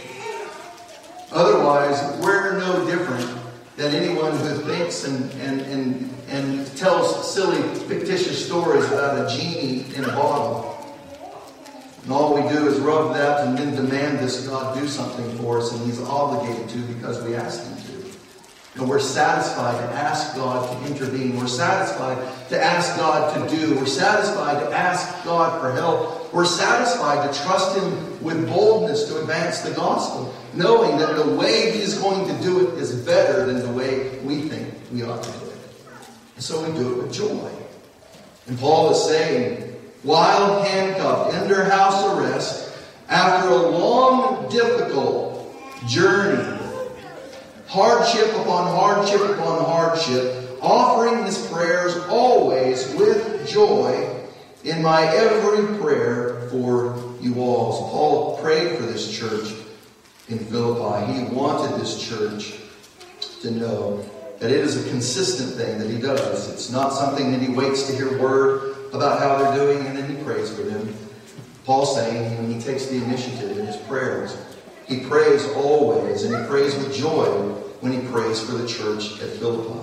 Otherwise, we're no different than anyone who thinks and, and, and, and tells silly, fictitious stories about a genie in a bottle. And all we do is rub that and then demand this God do something for us, and He's obligated to because we asked Him to. And we're satisfied to ask God to intervene. We're satisfied to ask God to do. We're satisfied to ask God for help. We're satisfied to trust Him with boldness to advance the gospel, knowing that the way He is going to do it is better than the way we think we ought to do it. And so we do it with joy. And Paul is saying, while handcuffed, under house arrest, after a long, difficult journey, hardship upon hardship upon hardship, offering his prayers always with joy in my every prayer for you all. So Paul prayed for this church in Philippi. He wanted this church to know that it is a consistent thing that he does. It's not something that he waits to hear word about how they're doing and then he prays for them. Paul's saying when he takes the initiative in his prayers, he prays always, and he prays with joy when he prays for the church at Philippi.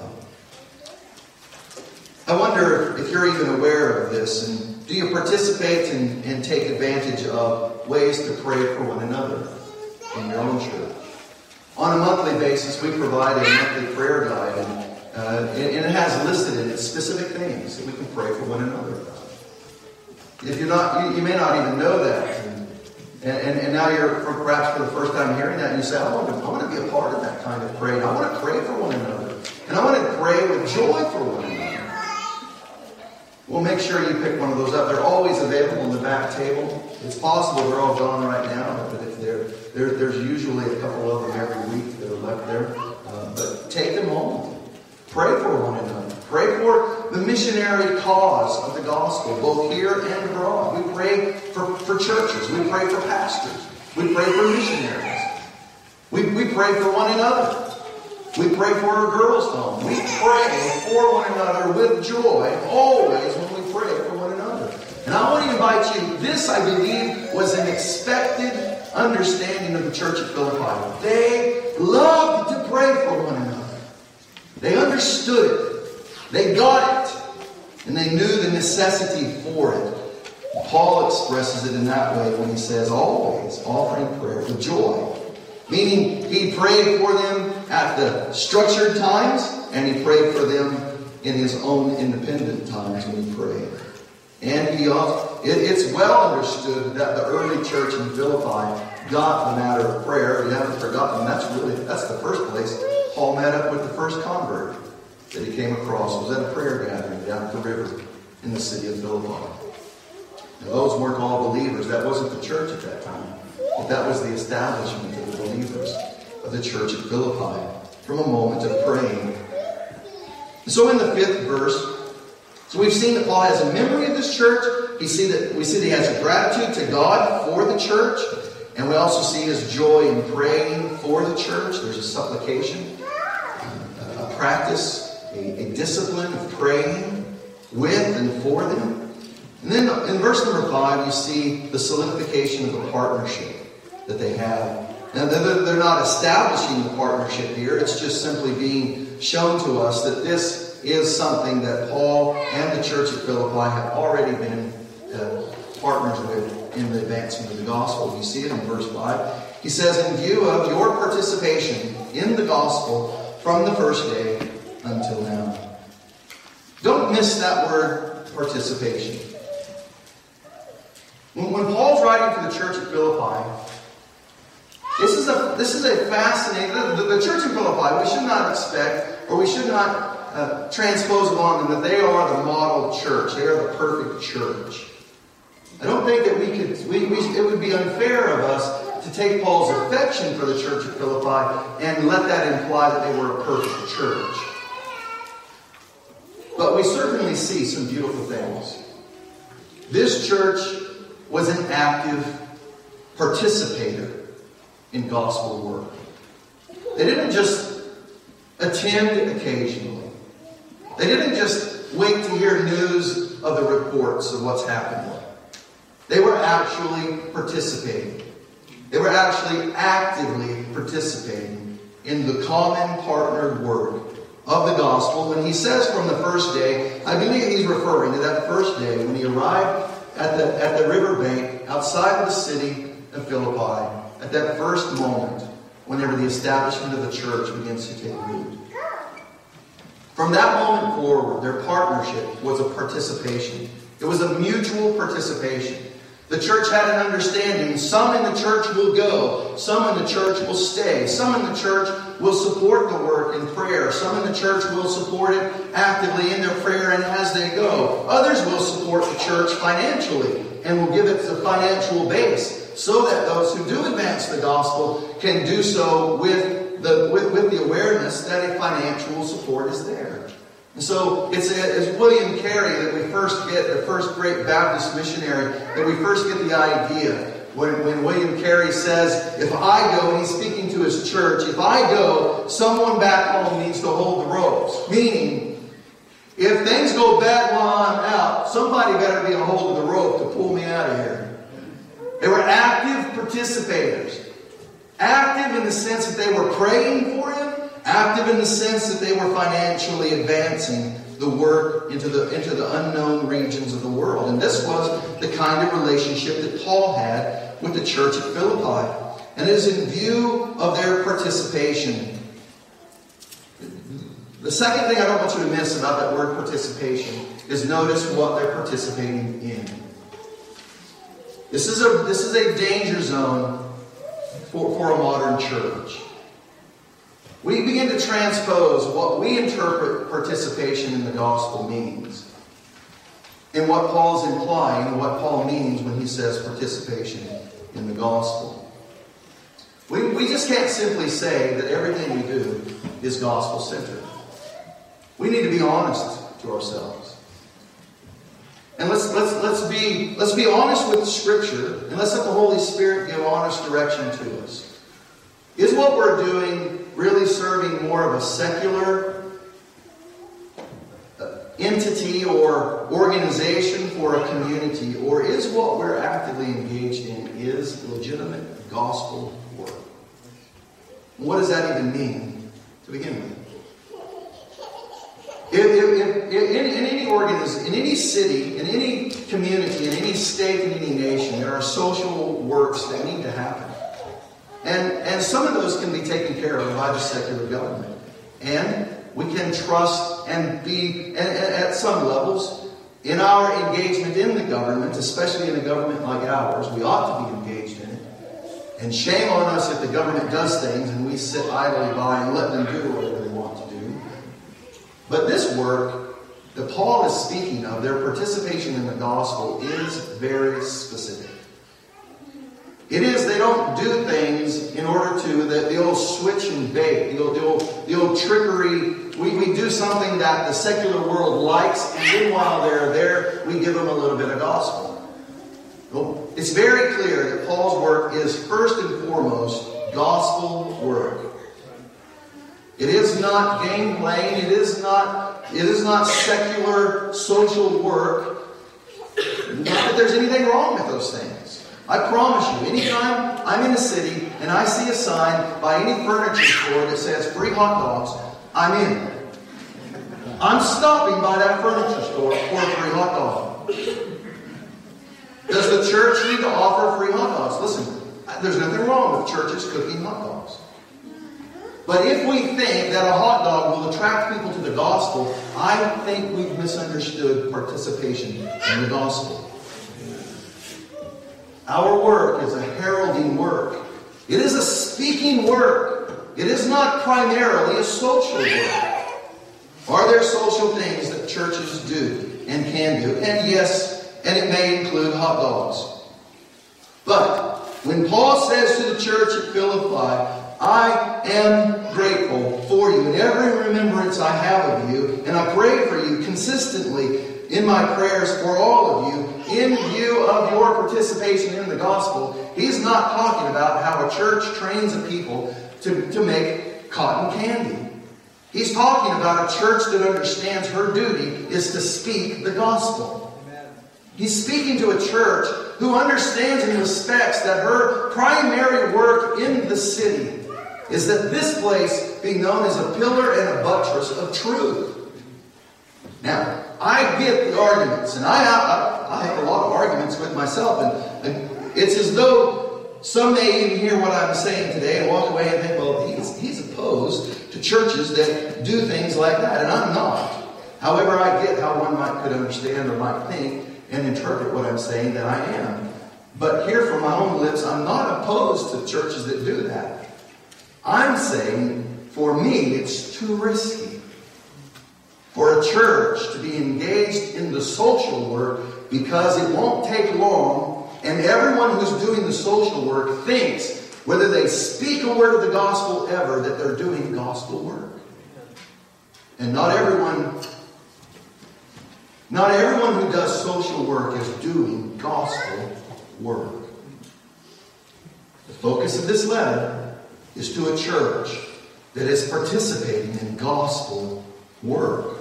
I wonder if you're even aware of this, and do you participate and, and take advantage of ways to pray for one another in your own church? On a monthly basis, we provide a monthly prayer guide, and, uh, and it has listed in it specific things that we can pray for one another about. If you're not, you, you may not even know that. And, and, and now you're perhaps for the first time hearing that, and you say, I want, to, I want to be a part of that kind of praying. I want to pray for one another. And I want to pray with joy for one another. Well, make sure you pick one of those up. They're always available in the back table. It's possible they're all gone right now, but if they're, there, there's usually a couple of them every week that are left there. Uh, but take them home. Pray for one another. Pray for the missionary cause of the gospel, both here and abroad. We pray for, for churches. We pray for pastors. We pray for missionaries. We, we pray for one another. We pray for our girls' home. We pray for one another with joy, always when we pray for one another. And I want to invite you, this I believe was an expected understanding of the church at Philippi. They loved to pray for one another. They understood it. They got it. And they knew the necessity for it. Paul expresses it in that way when he says, always offering prayer with joy. Meaning, he prayed for them at the structured times, and he prayed for them in his own independent times when he prayed. And he also, it, it's well understood that the early church in Philippi got the matter of prayer. You haven't forgotten, that's really, that's the first place Paul met up with the first convert that he came across. It was at a prayer gathering down at the river in the city of Philippi. And those weren't all believers. That wasn't the church at that time. But that was the establishment of the believers of the church at Philippi from a moment of praying. So in the fifth verse, so we've seen that Paul has a memory of this church. We see that we see that he has a gratitude to God for the church. And we also see his joy in praying for the church. There's a supplication, a practice, a, a discipline of praying with and for them. And then in verse number five, you see the solidification of a partnership that they have. Now, they're not establishing the partnership here. It's just simply being shown to us that this is something that Paul and the church at Philippi have already been uh, partners with in the advancement of the gospel. You see it in verse five. He says, in view of your participation in the gospel from the first day until now. Don't miss that word, participation. When, when Paul's writing to the church at Philippi, This is a this is a fascinating. The, the church in Philippi, we should not expect, or we should not uh, transpose upon them that they are the model church. They are the perfect church. I don't think that we could. We, we it would be unfair of us to take Paul's affection for the church at Philippi and let that imply that they were a perfect church. But we certainly see some beautiful things. This church was an active participator in gospel work. They didn't just attend occasionally. They didn't just wait to hear news of the reports of what's happening. They were actually participating. They were actually actively participating in the common partnered work of the gospel. When he says from the first day, I believe he's referring to that first day when he arrived at the, at the riverbank outside of the city of Philippi. At that first moment, whenever the establishment of the church begins to take root. From that moment forward, their partnership was a participation. It was a mutual participation. The church had an understanding. Some in the church will go. Some in the church will stay. Some in the church will support the work in prayer. Some in the church will support it actively in their prayer and as they go. Others will support the church financially and will give it the financial base, so that those who do advance the gospel can do so with the with, with the awareness that a financial support is there. And so it's, it's William Carey that we first get, the first great Baptist missionary, that we first get the idea. When, when William Carey says, if I go, and he's speaking to his church, if I go, someone back home needs to hold the ropes. Meaning, if things go bad while I'm out, somebody better be a hold of the rope to pull me out of here. They were active participators. Active in the sense that they were praying for him. Active in the sense that they were financially advancing the work into the, into the unknown regions of the world. And this was the kind of relationship that Paul had with the church at Philippi. And it is in view of their participation. The second thing I don't want you to miss about that word participation is notice what they're participating in. This is a, this is a danger zone for, for a modern church. We begin to transpose what we interpret participation in the gospel means, and what Paul's implying, and what Paul means when he says participation in the gospel. We, we just can't simply say that everything we do is gospel-centered. We need to be honest to ourselves. And let's let's let's be let's be honest with Scripture, and let's let the Holy Spirit give honest direction to us. Is what we're doing really serving more of a secular entity or organization for a community, or is what we're actively engaged in is legitimate gospel work? What does that even mean to begin with? If, if, if, in, in any organism, in any city, in any community, in any state, in any nation, there are social works that need to happen. And, and some of those can be taken care of by the secular government. And we can trust and be, and, and at some levels, in our engagement in the government, especially in a government like ours, we ought to be engaged in it. And shame on us if the government does things and we sit idly by and let them do whatever they want to do. But this work that Paul is speaking of, their participation in the gospel, is very specific. It is, they don't do things in order to, the, the old switch and bait, the old, the old, the old trickery. We, we do something that the secular world likes, and then while they're there, we give them a little bit of gospel. Well, it's very clear that Paul's work is first and foremost gospel work. It is not game playing. It is not, it is not secular social work. Not that there's anything wrong with those things. I promise you, anytime I'm in a city and I see a sign by any furniture store that says free hot dogs, I'm in. I'm stopping by that furniture store for a free hot dog. Does the church need to offer free hot dogs? Listen, there's nothing wrong with churches cooking hot dogs. But if we think that a hot dog will attract people to the gospel, I think we've misunderstood participation in the gospel. Our work is a heralding work. It is a speaking work. It is not primarily a social work. Are there social things that churches do and can do? And yes, and it may include hot dogs. But when Paul says to the church at Philippi, I am grateful for you in every remembrance I have of you, and I pray for you consistently in my prayers for all of you, in view of your participation in the gospel. He's not talking about how a church trains a people to, to make cotton candy. He's talking about a church that understands her duty is to speak the gospel. He's speaking to a church who understands and respects that her primary work in the city is that this place be known as a pillar and a buttress of truth. Now, I get the arguments, and I, I, I have a lot of arguments with myself, and, and it's as though some may even hear what I'm saying today and walk away and think, well, he's, he's opposed to churches that do things like that, and I'm not. However, I get how one might could understand or might think and interpret what I'm saying that I am. But here from my own lips, I'm not opposed to churches that do that. I'm saying, for me, it's too risky for a church to be engaged in the social work, because it won't take long, and everyone who's doing the social work thinks, whether they speak a word of the gospel ever, that they're doing gospel work. And not everyone, not everyone who does social work is doing gospel work. The focus of this letter is to a church that is participating in gospel work.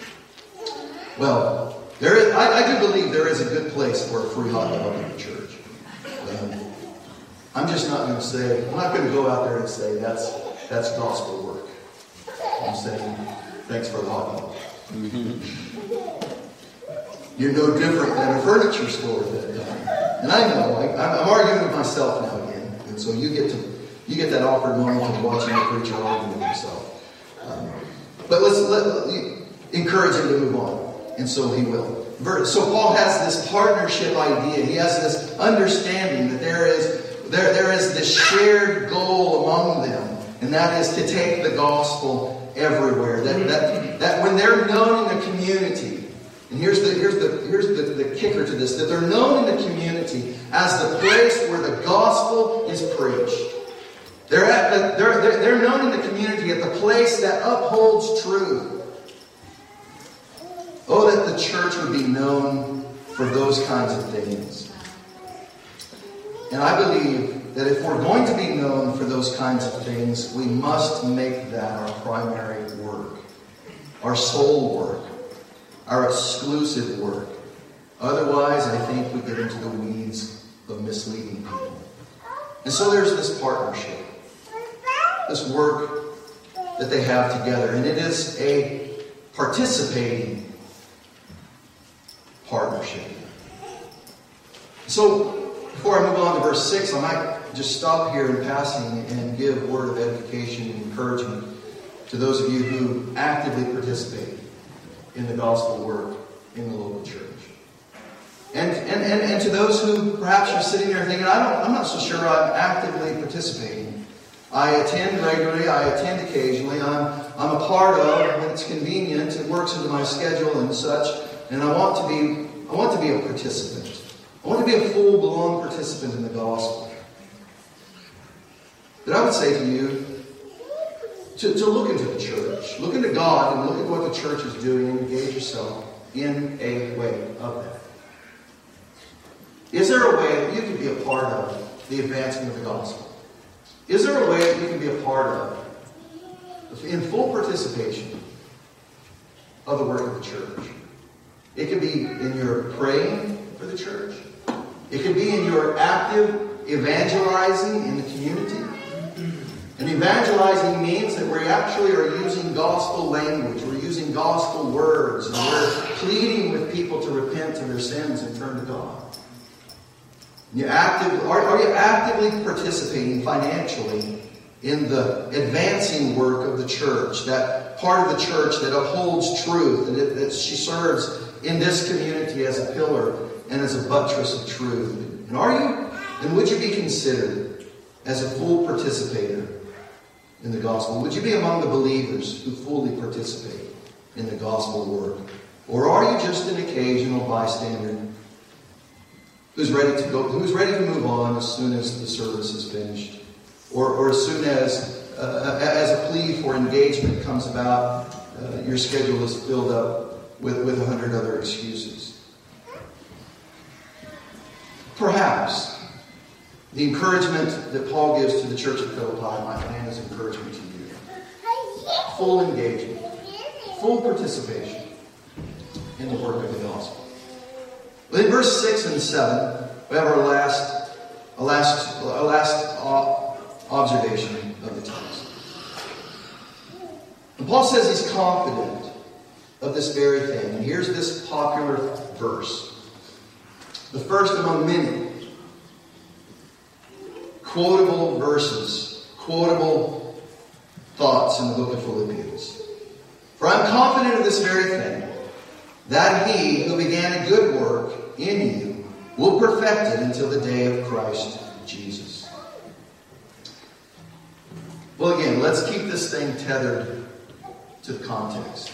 Well, there is, I, I do believe there is a good place for a free hot dog in the church. Um, I'm just not going to say, I'm not going to go out there and say that's that's gospel work. I'm saying, thanks for the hot dog. You're no different than a furniture store at that time. And I know, I, I'm arguing with myself now again. And so you get to you get that awkward moment of watching the preacher argue with himself. Um, but let's let, encourage him to move on. And so he will. So Paul has this partnership idea. He has this understanding that there is there, there is this shared goal among them. And that is to take the gospel everywhere. That, that, that when they're known in the community, and here's the here's the here's the, the kicker to this, that they're known in the community as the place where the gospel is preached. They're at the, they're, they're they're known in the community at the place that upholds truth. Oh, that the church would be known for those kinds of things. And I believe that if we're going to be known for those kinds of things, we must make that our primary work, our sole work, our exclusive work. Otherwise, I think we get into the weeds of misleading people. And so there's this partnership, this work that they have together. And it is a participating partnership. So, before I move on to verse six, I might just stop here in passing and give a word of edification and encouragement to those of you who actively participate in the gospel work in the local church. And, and, and, and to those who perhaps are sitting there thinking, I don't, I'm not so sure I'm actively participating. I attend regularly, I attend occasionally, I'm, I'm a part of, when it's convenient, it works into my schedule and such, and I want to be, I want to be a participant. I want to be a full-blown participant in the gospel. But I would say to you, to, to look into the church, look into God and look at what the church is doing and engage yourself in a way of that. Is there a way that you can be a part of the advancement of the gospel? Is there a way that you can be a part of, in full participation of the work of the church? It can be in your praying for the church. It can be in your active evangelizing in the community. And evangelizing means that we actually are using gospel language. We're using gospel words. And we're pleading with people to repent of their sins and turn to God. You active, are, are you actively participating financially in the advancing work of the church? That part of the church that upholds truth. And that, that she serves in this community as a pillar and as a buttress of truth. And are you, and would you be considered as a full participator in the gospel? Would you be among the believers who fully participate in the gospel work? Or are you just an occasional bystander who's ready to go, who's ready to move on as soon as the service is finished? Or, or as soon as, uh, as a plea for engagement comes about, uh, your schedule is filled up with, with a hundred other excuses. Perhaps the encouragement that Paul gives to the church of Philippi might land as encouragement to you. Full engagement, full participation in the work of the gospel. Well, in verse six and seven, we have our last, a last, a last observation of the text. And Paul says he's confident of this very thing. And here's this popular verse. The first among many quotable verses, quotable thoughts in the book of Philippians. For I'm confident of this very thing, that he who began a good work in you will perfect it until the day of Christ Jesus. Well, again, let's keep this thing tethered to the context.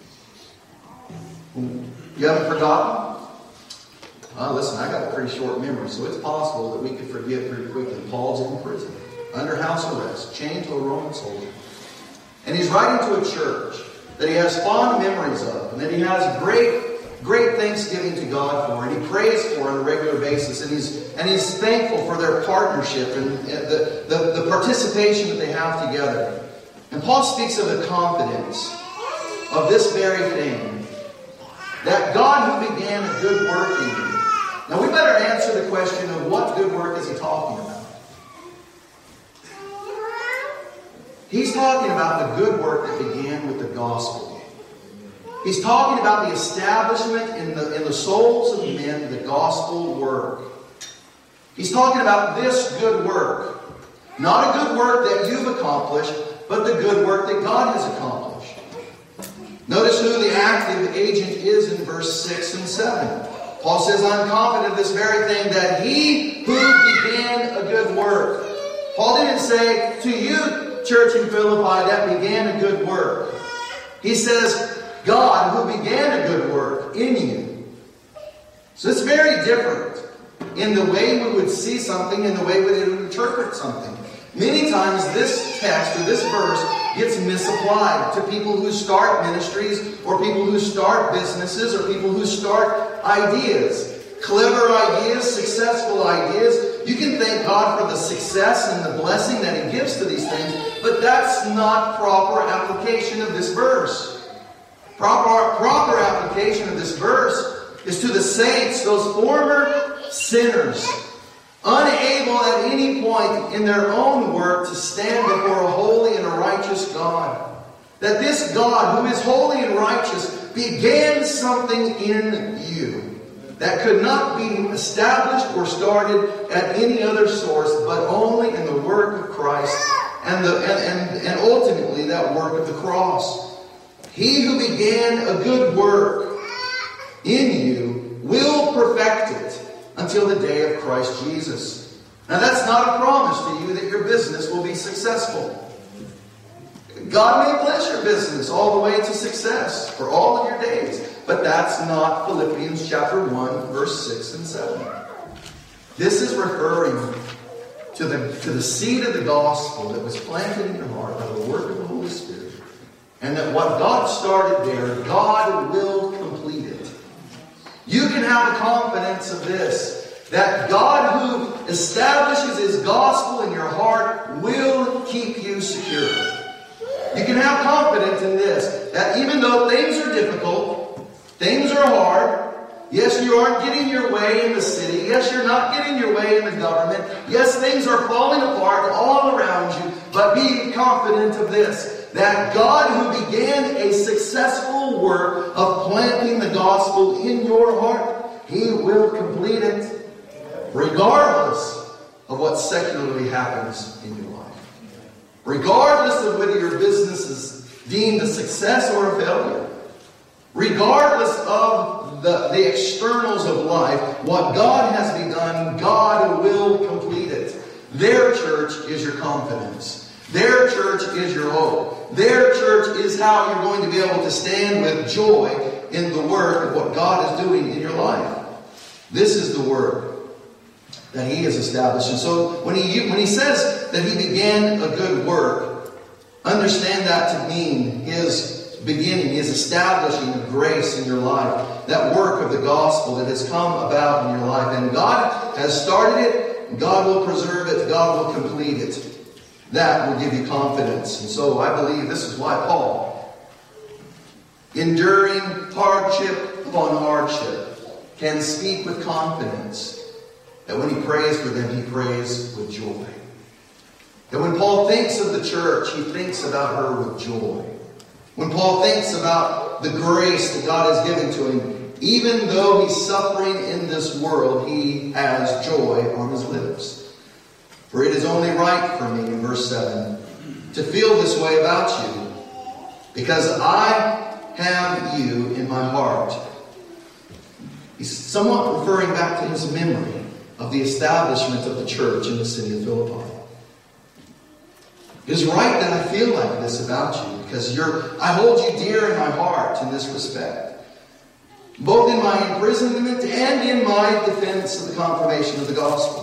You haven't forgotten? Uh, listen, I got a pretty short memory, so it's possible that we could forget pretty quickly. Paul's in prison, under house arrest, chained to a Roman soldier. And he's writing to a church that he has fond memories of, and that he has great, great thanksgiving to God for, and he prays for on a regular basis, and he's and he's thankful for their partnership and the, the, the participation that they have together. And Paul speaks of the confidence of this very thing, that God who began a good work in you. Now we better answer the question of what good work is he talking about? He's talking about the good work that began with the gospel. He's talking about the establishment in the, in the souls of men, the gospel work. He's talking about this good work. Not a good work that you've accomplished, but the good work that God has accomplished. Notice who the active agent is in verse six and seven. Paul says, I'm confident of this very thing, that he who began a good work. Paul didn't say, to you, church in Philippi, that began a good work. He says, God who began a good work in you. So it's very different in the way we would see something, in the way we would interpret something. Many times this text or this verse gets misapplied to people who start ministries or people who start businesses or people who start ideas. Clever ideas, successful ideas. You can thank God for the success and the blessing that He gives to these things, but that's not proper application of this verse. Proper, proper application of this verse is to the saints, those former sinners, unable at any point in their own work to stand before a holy and a righteous God. That this God, who is holy and righteous, began something in you that could not be established or started at any other source, but only in the work of Christ and, the, and, and, and ultimately that work of the cross. He who began a good work in you will perfect it until the day of Christ Jesus. Now that's not a promise to you that your business will be successful. God may bless your business all the way to success for all of your days. But that's not Philippians chapter one, verse six and seven. This is referring to the, to the seed of the gospel that was planted in your heart by the work of the Holy Spirit. And that what God started there, God will complete it. You can have the confidence of this, that God who establishes His gospel in your heart will keep you secure. You can have confidence in this, that even though things are difficult, things are hard. Yes, you aren't getting your way in the city. Yes, you're not getting your way in the government. Yes, things are falling apart all around you. But be confident of this, that God who began a successful work of planting the gospel in your heart, He will complete it, regardless of what secularly happens in your life. Regardless of whether your business is deemed a success or a failure. Regardless of the, the externals of life, what God has begun, God will complete it. Their church is your confidence. Their church is your hope. Their church is how you're going to be able to stand with joy in the work of what God is doing in your life. This is the work that He has established. And so when he, when he says that He began a good work, understand that to mean His beginning, His establishing of grace in your life. That work of the gospel that has come about in your life. And God has started it. God will preserve it. God will complete it. That will give you confidence. And so I believe this is why Paul, enduring hardship upon hardship, can speak with confidence. That when he prays for them, he prays with joy. That when Paul thinks of the church, he thinks about her with joy. When Paul thinks about the grace that God has given to him, even though he's suffering in this world, he has joy on his lips. For it is only right for me, in verse seven, to feel this way about you, because I have you in my heart. He's somewhat referring back to his memory of the establishment of the church in the city of Philippi. It is right that I feel like this about you, because you're, I hold you dear in my heart in this respect. Both in my imprisonment and in my defense of the confirmation of the gospel.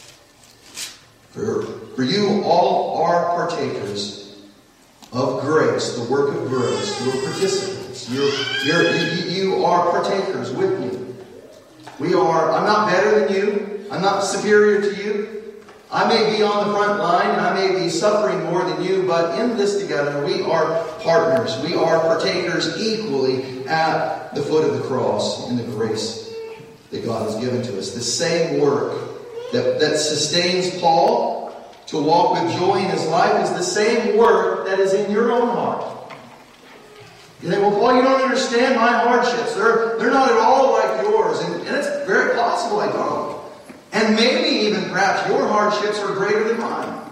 For, for you all are partakers of grace, the work of grace. You are participants. You're, you're, you, you are partakers with me. We are, I'm not better than you. I'm not superior to you. I may be on the front line and I may be suffering more than you, but in this together we are partners. We are partakers equally at the foot of the cross in the grace that God has given to us. The same work that, that sustains Paul to walk with joy in his life is the same work that is in your own heart. You think, well, Paul, you don't understand my hardships. They're, they're not at all like yours. And, and it's very possible I don't. And maybe even perhaps your hardships are greater than mine.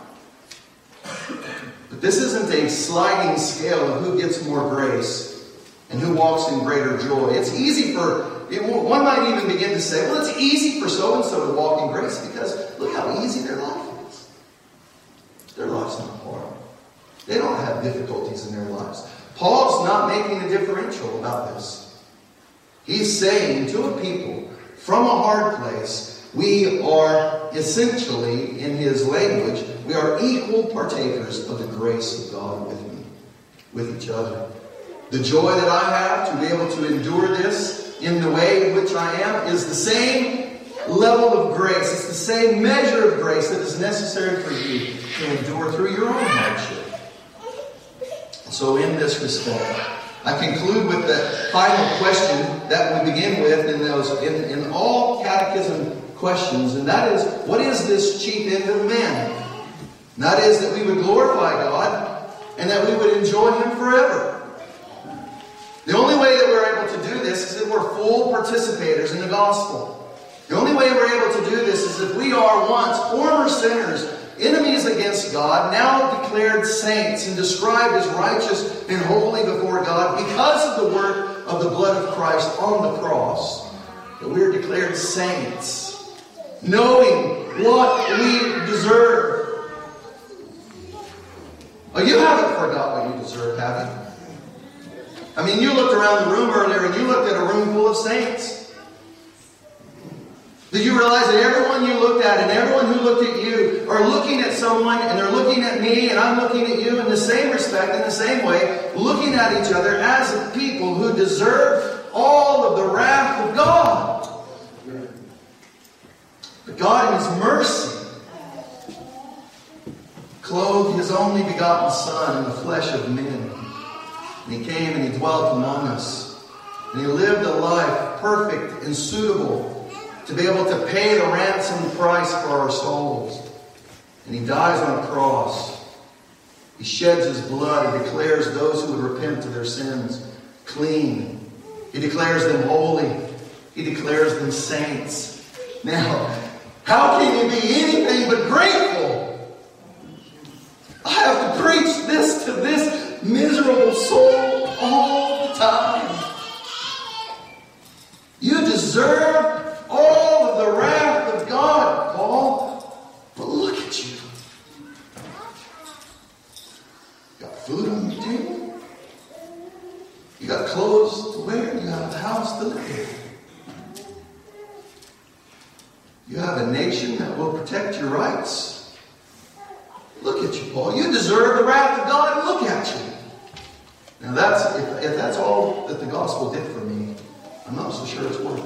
But this isn't a sliding scale of who gets more grace and who walks in greater joy. It's easy for, it, one might even begin to say, well, it's easy for so-and-so to walk in grace because look how easy their life is. Their life's not hard. They don't have difficulties in their lives. Paul's not making a differential about this. He's saying to a people from a hard place, we are essentially, in his language, we are equal partakers of the grace of God with me. with each other. The joy that I have to be able to endure this in the way in which I am is the same level of grace. It's the same measure of grace that is necessary for you to endure through your own hardship. So in this respect, I conclude with the final question that we begin with in those in, in all catechism questions, and that is, what is this chief end of man? And that is that we would glorify God and that we would enjoy Him forever. The only way that we're able to do this is if we're full participators in the gospel. The only way we're able to do this is if we are once former sinners, enemies against God, now declared saints and described as righteous and holy before God because of the work of the blood of Christ on the cross. That we are declared saints, knowing what we deserve. Oh, you haven't forgot what you deserve, have you? I mean, you looked around the room earlier and you looked at a room full of saints. Did you realize that everyone you looked at and everyone who looked at you are looking at someone and they're looking at me and I'm looking at you in the same respect, in the same way, looking at each other as people who deserve all of the wrath of God. But God in His mercy clothed His only begotten Son in the flesh of men. And He came and He dwelt among us. And He lived a life perfect and suitable to be able to pay the ransom price for our souls. And He dies on a cross. He sheds His blood and declares those who would repent of their sins clean. He declares them holy. He declares them saints. Now, how can you be anything but grateful? I have to preach this to this miserable soul all the time. You deserve all of the wrath of God, Paul. But look at you. You got food on your table. You got clothes to wear. You got a house to live in. You have a nation that will protect your rights. Look at you, Paul. You deserve the wrath of God. Look at you. Now that's, if, if that's all that the gospel did for me, I'm not so sure it's worth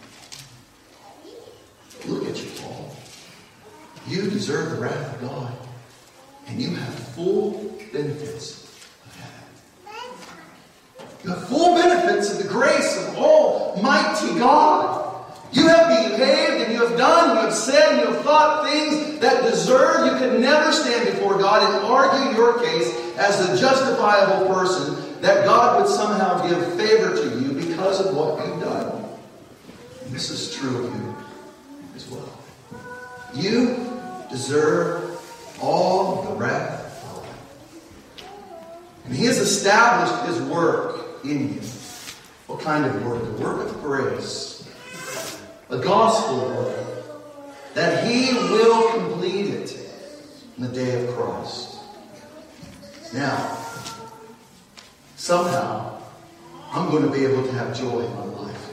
it. Look at you, Paul. You deserve the wrath of God. And you have full benefits of heaven. You have full benefits of the grace of Almighty God. You have behaved and you have done, you have said, and you have thought things that deserve. You could never stand before God and argue your case as a justifiable person that God would somehow give favor to you because of what you've done. And this is true of you as well. You deserve all of the wrath of God. And He has established His work in you. What kind of work? The work of grace. A gospel work. That He will complete it in the day of Christ. Now, somehow, I'm going to be able to have joy in my life.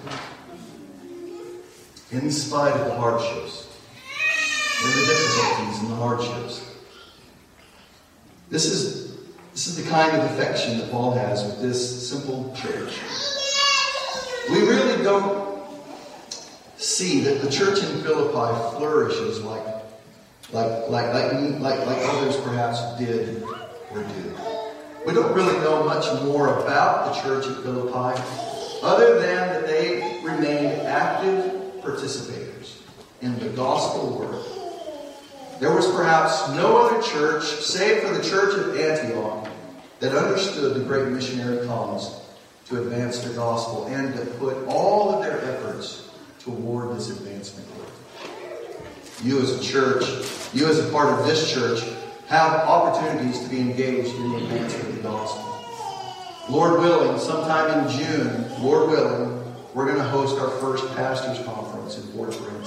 In spite of the hardships. And the difficulties and the hardships. This is, this is the kind of affection that Paul has with this simple church. We really don't see that the church in Philippi flourishes like, like, like, like, like, like others perhaps did or do. We don't really know much more about the church at Philippi other than that they remained active participators in the gospel work. There was perhaps no other church, save for the church of Antioch, that understood the great missionary cause to advance the gospel and to put all of their efforts toward this advancement work. You as a church, you as a part of this church, have opportunities to be engaged in the advancement of the gospel. Lord willing, sometime in June, Lord willing, we're going to host our first pastors' conference in Port-au-Prince.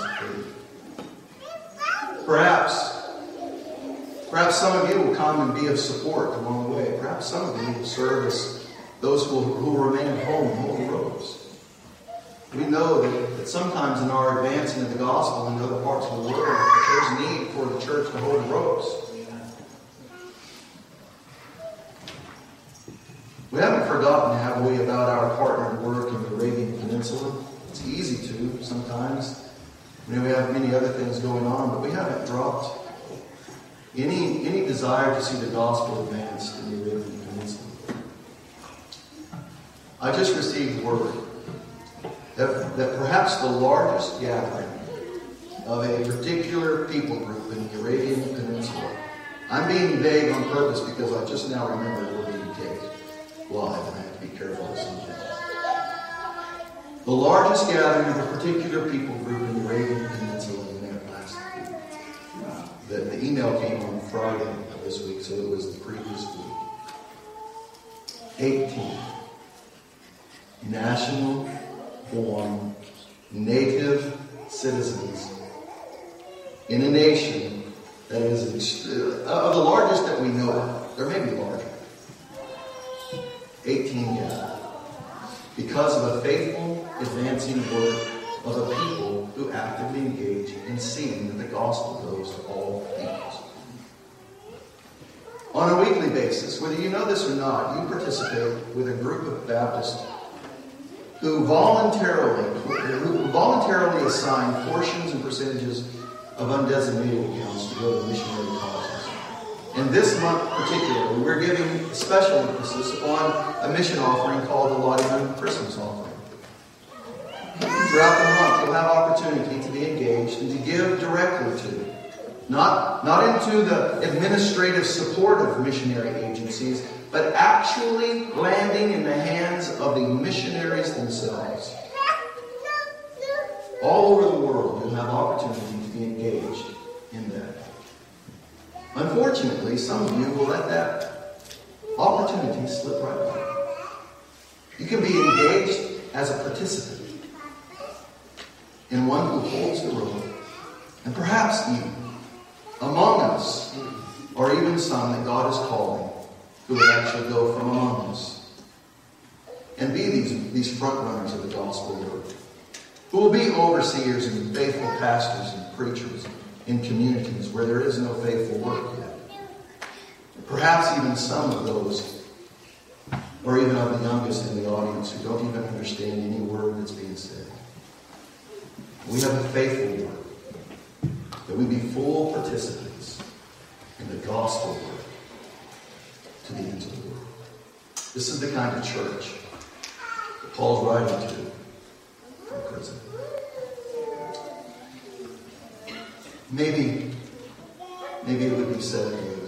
Perhaps, perhaps some of you will come and be of support along the way. Perhaps some of you will serve as those who will, who will remain at home and hold robes. We know that, that sometimes in our advancing of the gospel in other parts of the world, there's need for the church to hold robes. forgotten, have we, about our partnered work in the Arabian Peninsula? It's easy to sometimes. I mean, we have many other things going on, but we haven't dropped any, any desire to see the gospel advanced in the Arabian Peninsula. I just received word that, that perhaps the largest gathering of a particular people group in the Arabian Peninsula, I'm being vague on purpose because I just now remember we're being taped live, and I have to be careful with some things. The largest gathering of a particular people group in the Arabian Peninsula in that last week. The, the email came on Friday of this week, so it was the previous week. eighteen national-born native citizens in a nation that is ext- uh, of the largest that we know of. There may be larger. eighteen gathered. Because of a faithful, advancing work of a people who actively engage in seeing that the gospel goes to all peoples. On a weekly basis, whether you know this or not, you participate with a group of Baptists who voluntarily, who voluntarily assign portions and percentages of undesignated accounts to go to missionary causes. And this month particularly, we're giving special emphasis upon a mission offering called the Lottie Moon Christmas Offering. Throughout the month, you'll have opportunity to be engaged and to give directly to, not, not into the administrative support of missionary agencies, but actually landing in the hands of the missionaries themselves. All over the world, you'll have opportunity to be engaged in that. Unfortunately, some of you will let that opportunity slip right by. You can be engaged as a participant in one who holds the rope, and perhaps even among us, or even some that God is calling, who would actually go from among us and be these, these front runners of the gospel work, who will be overseers and faithful pastors and preachers in communities where there is no faithful work yet. Perhaps even some of those, or even of the youngest in the audience, who don't even understand any word that's being said. We have a faithful work, that we be full participants in the gospel work to the ends of the world. This is the kind of church that Paul's writing to from prison. Maybe, maybe it would be said of you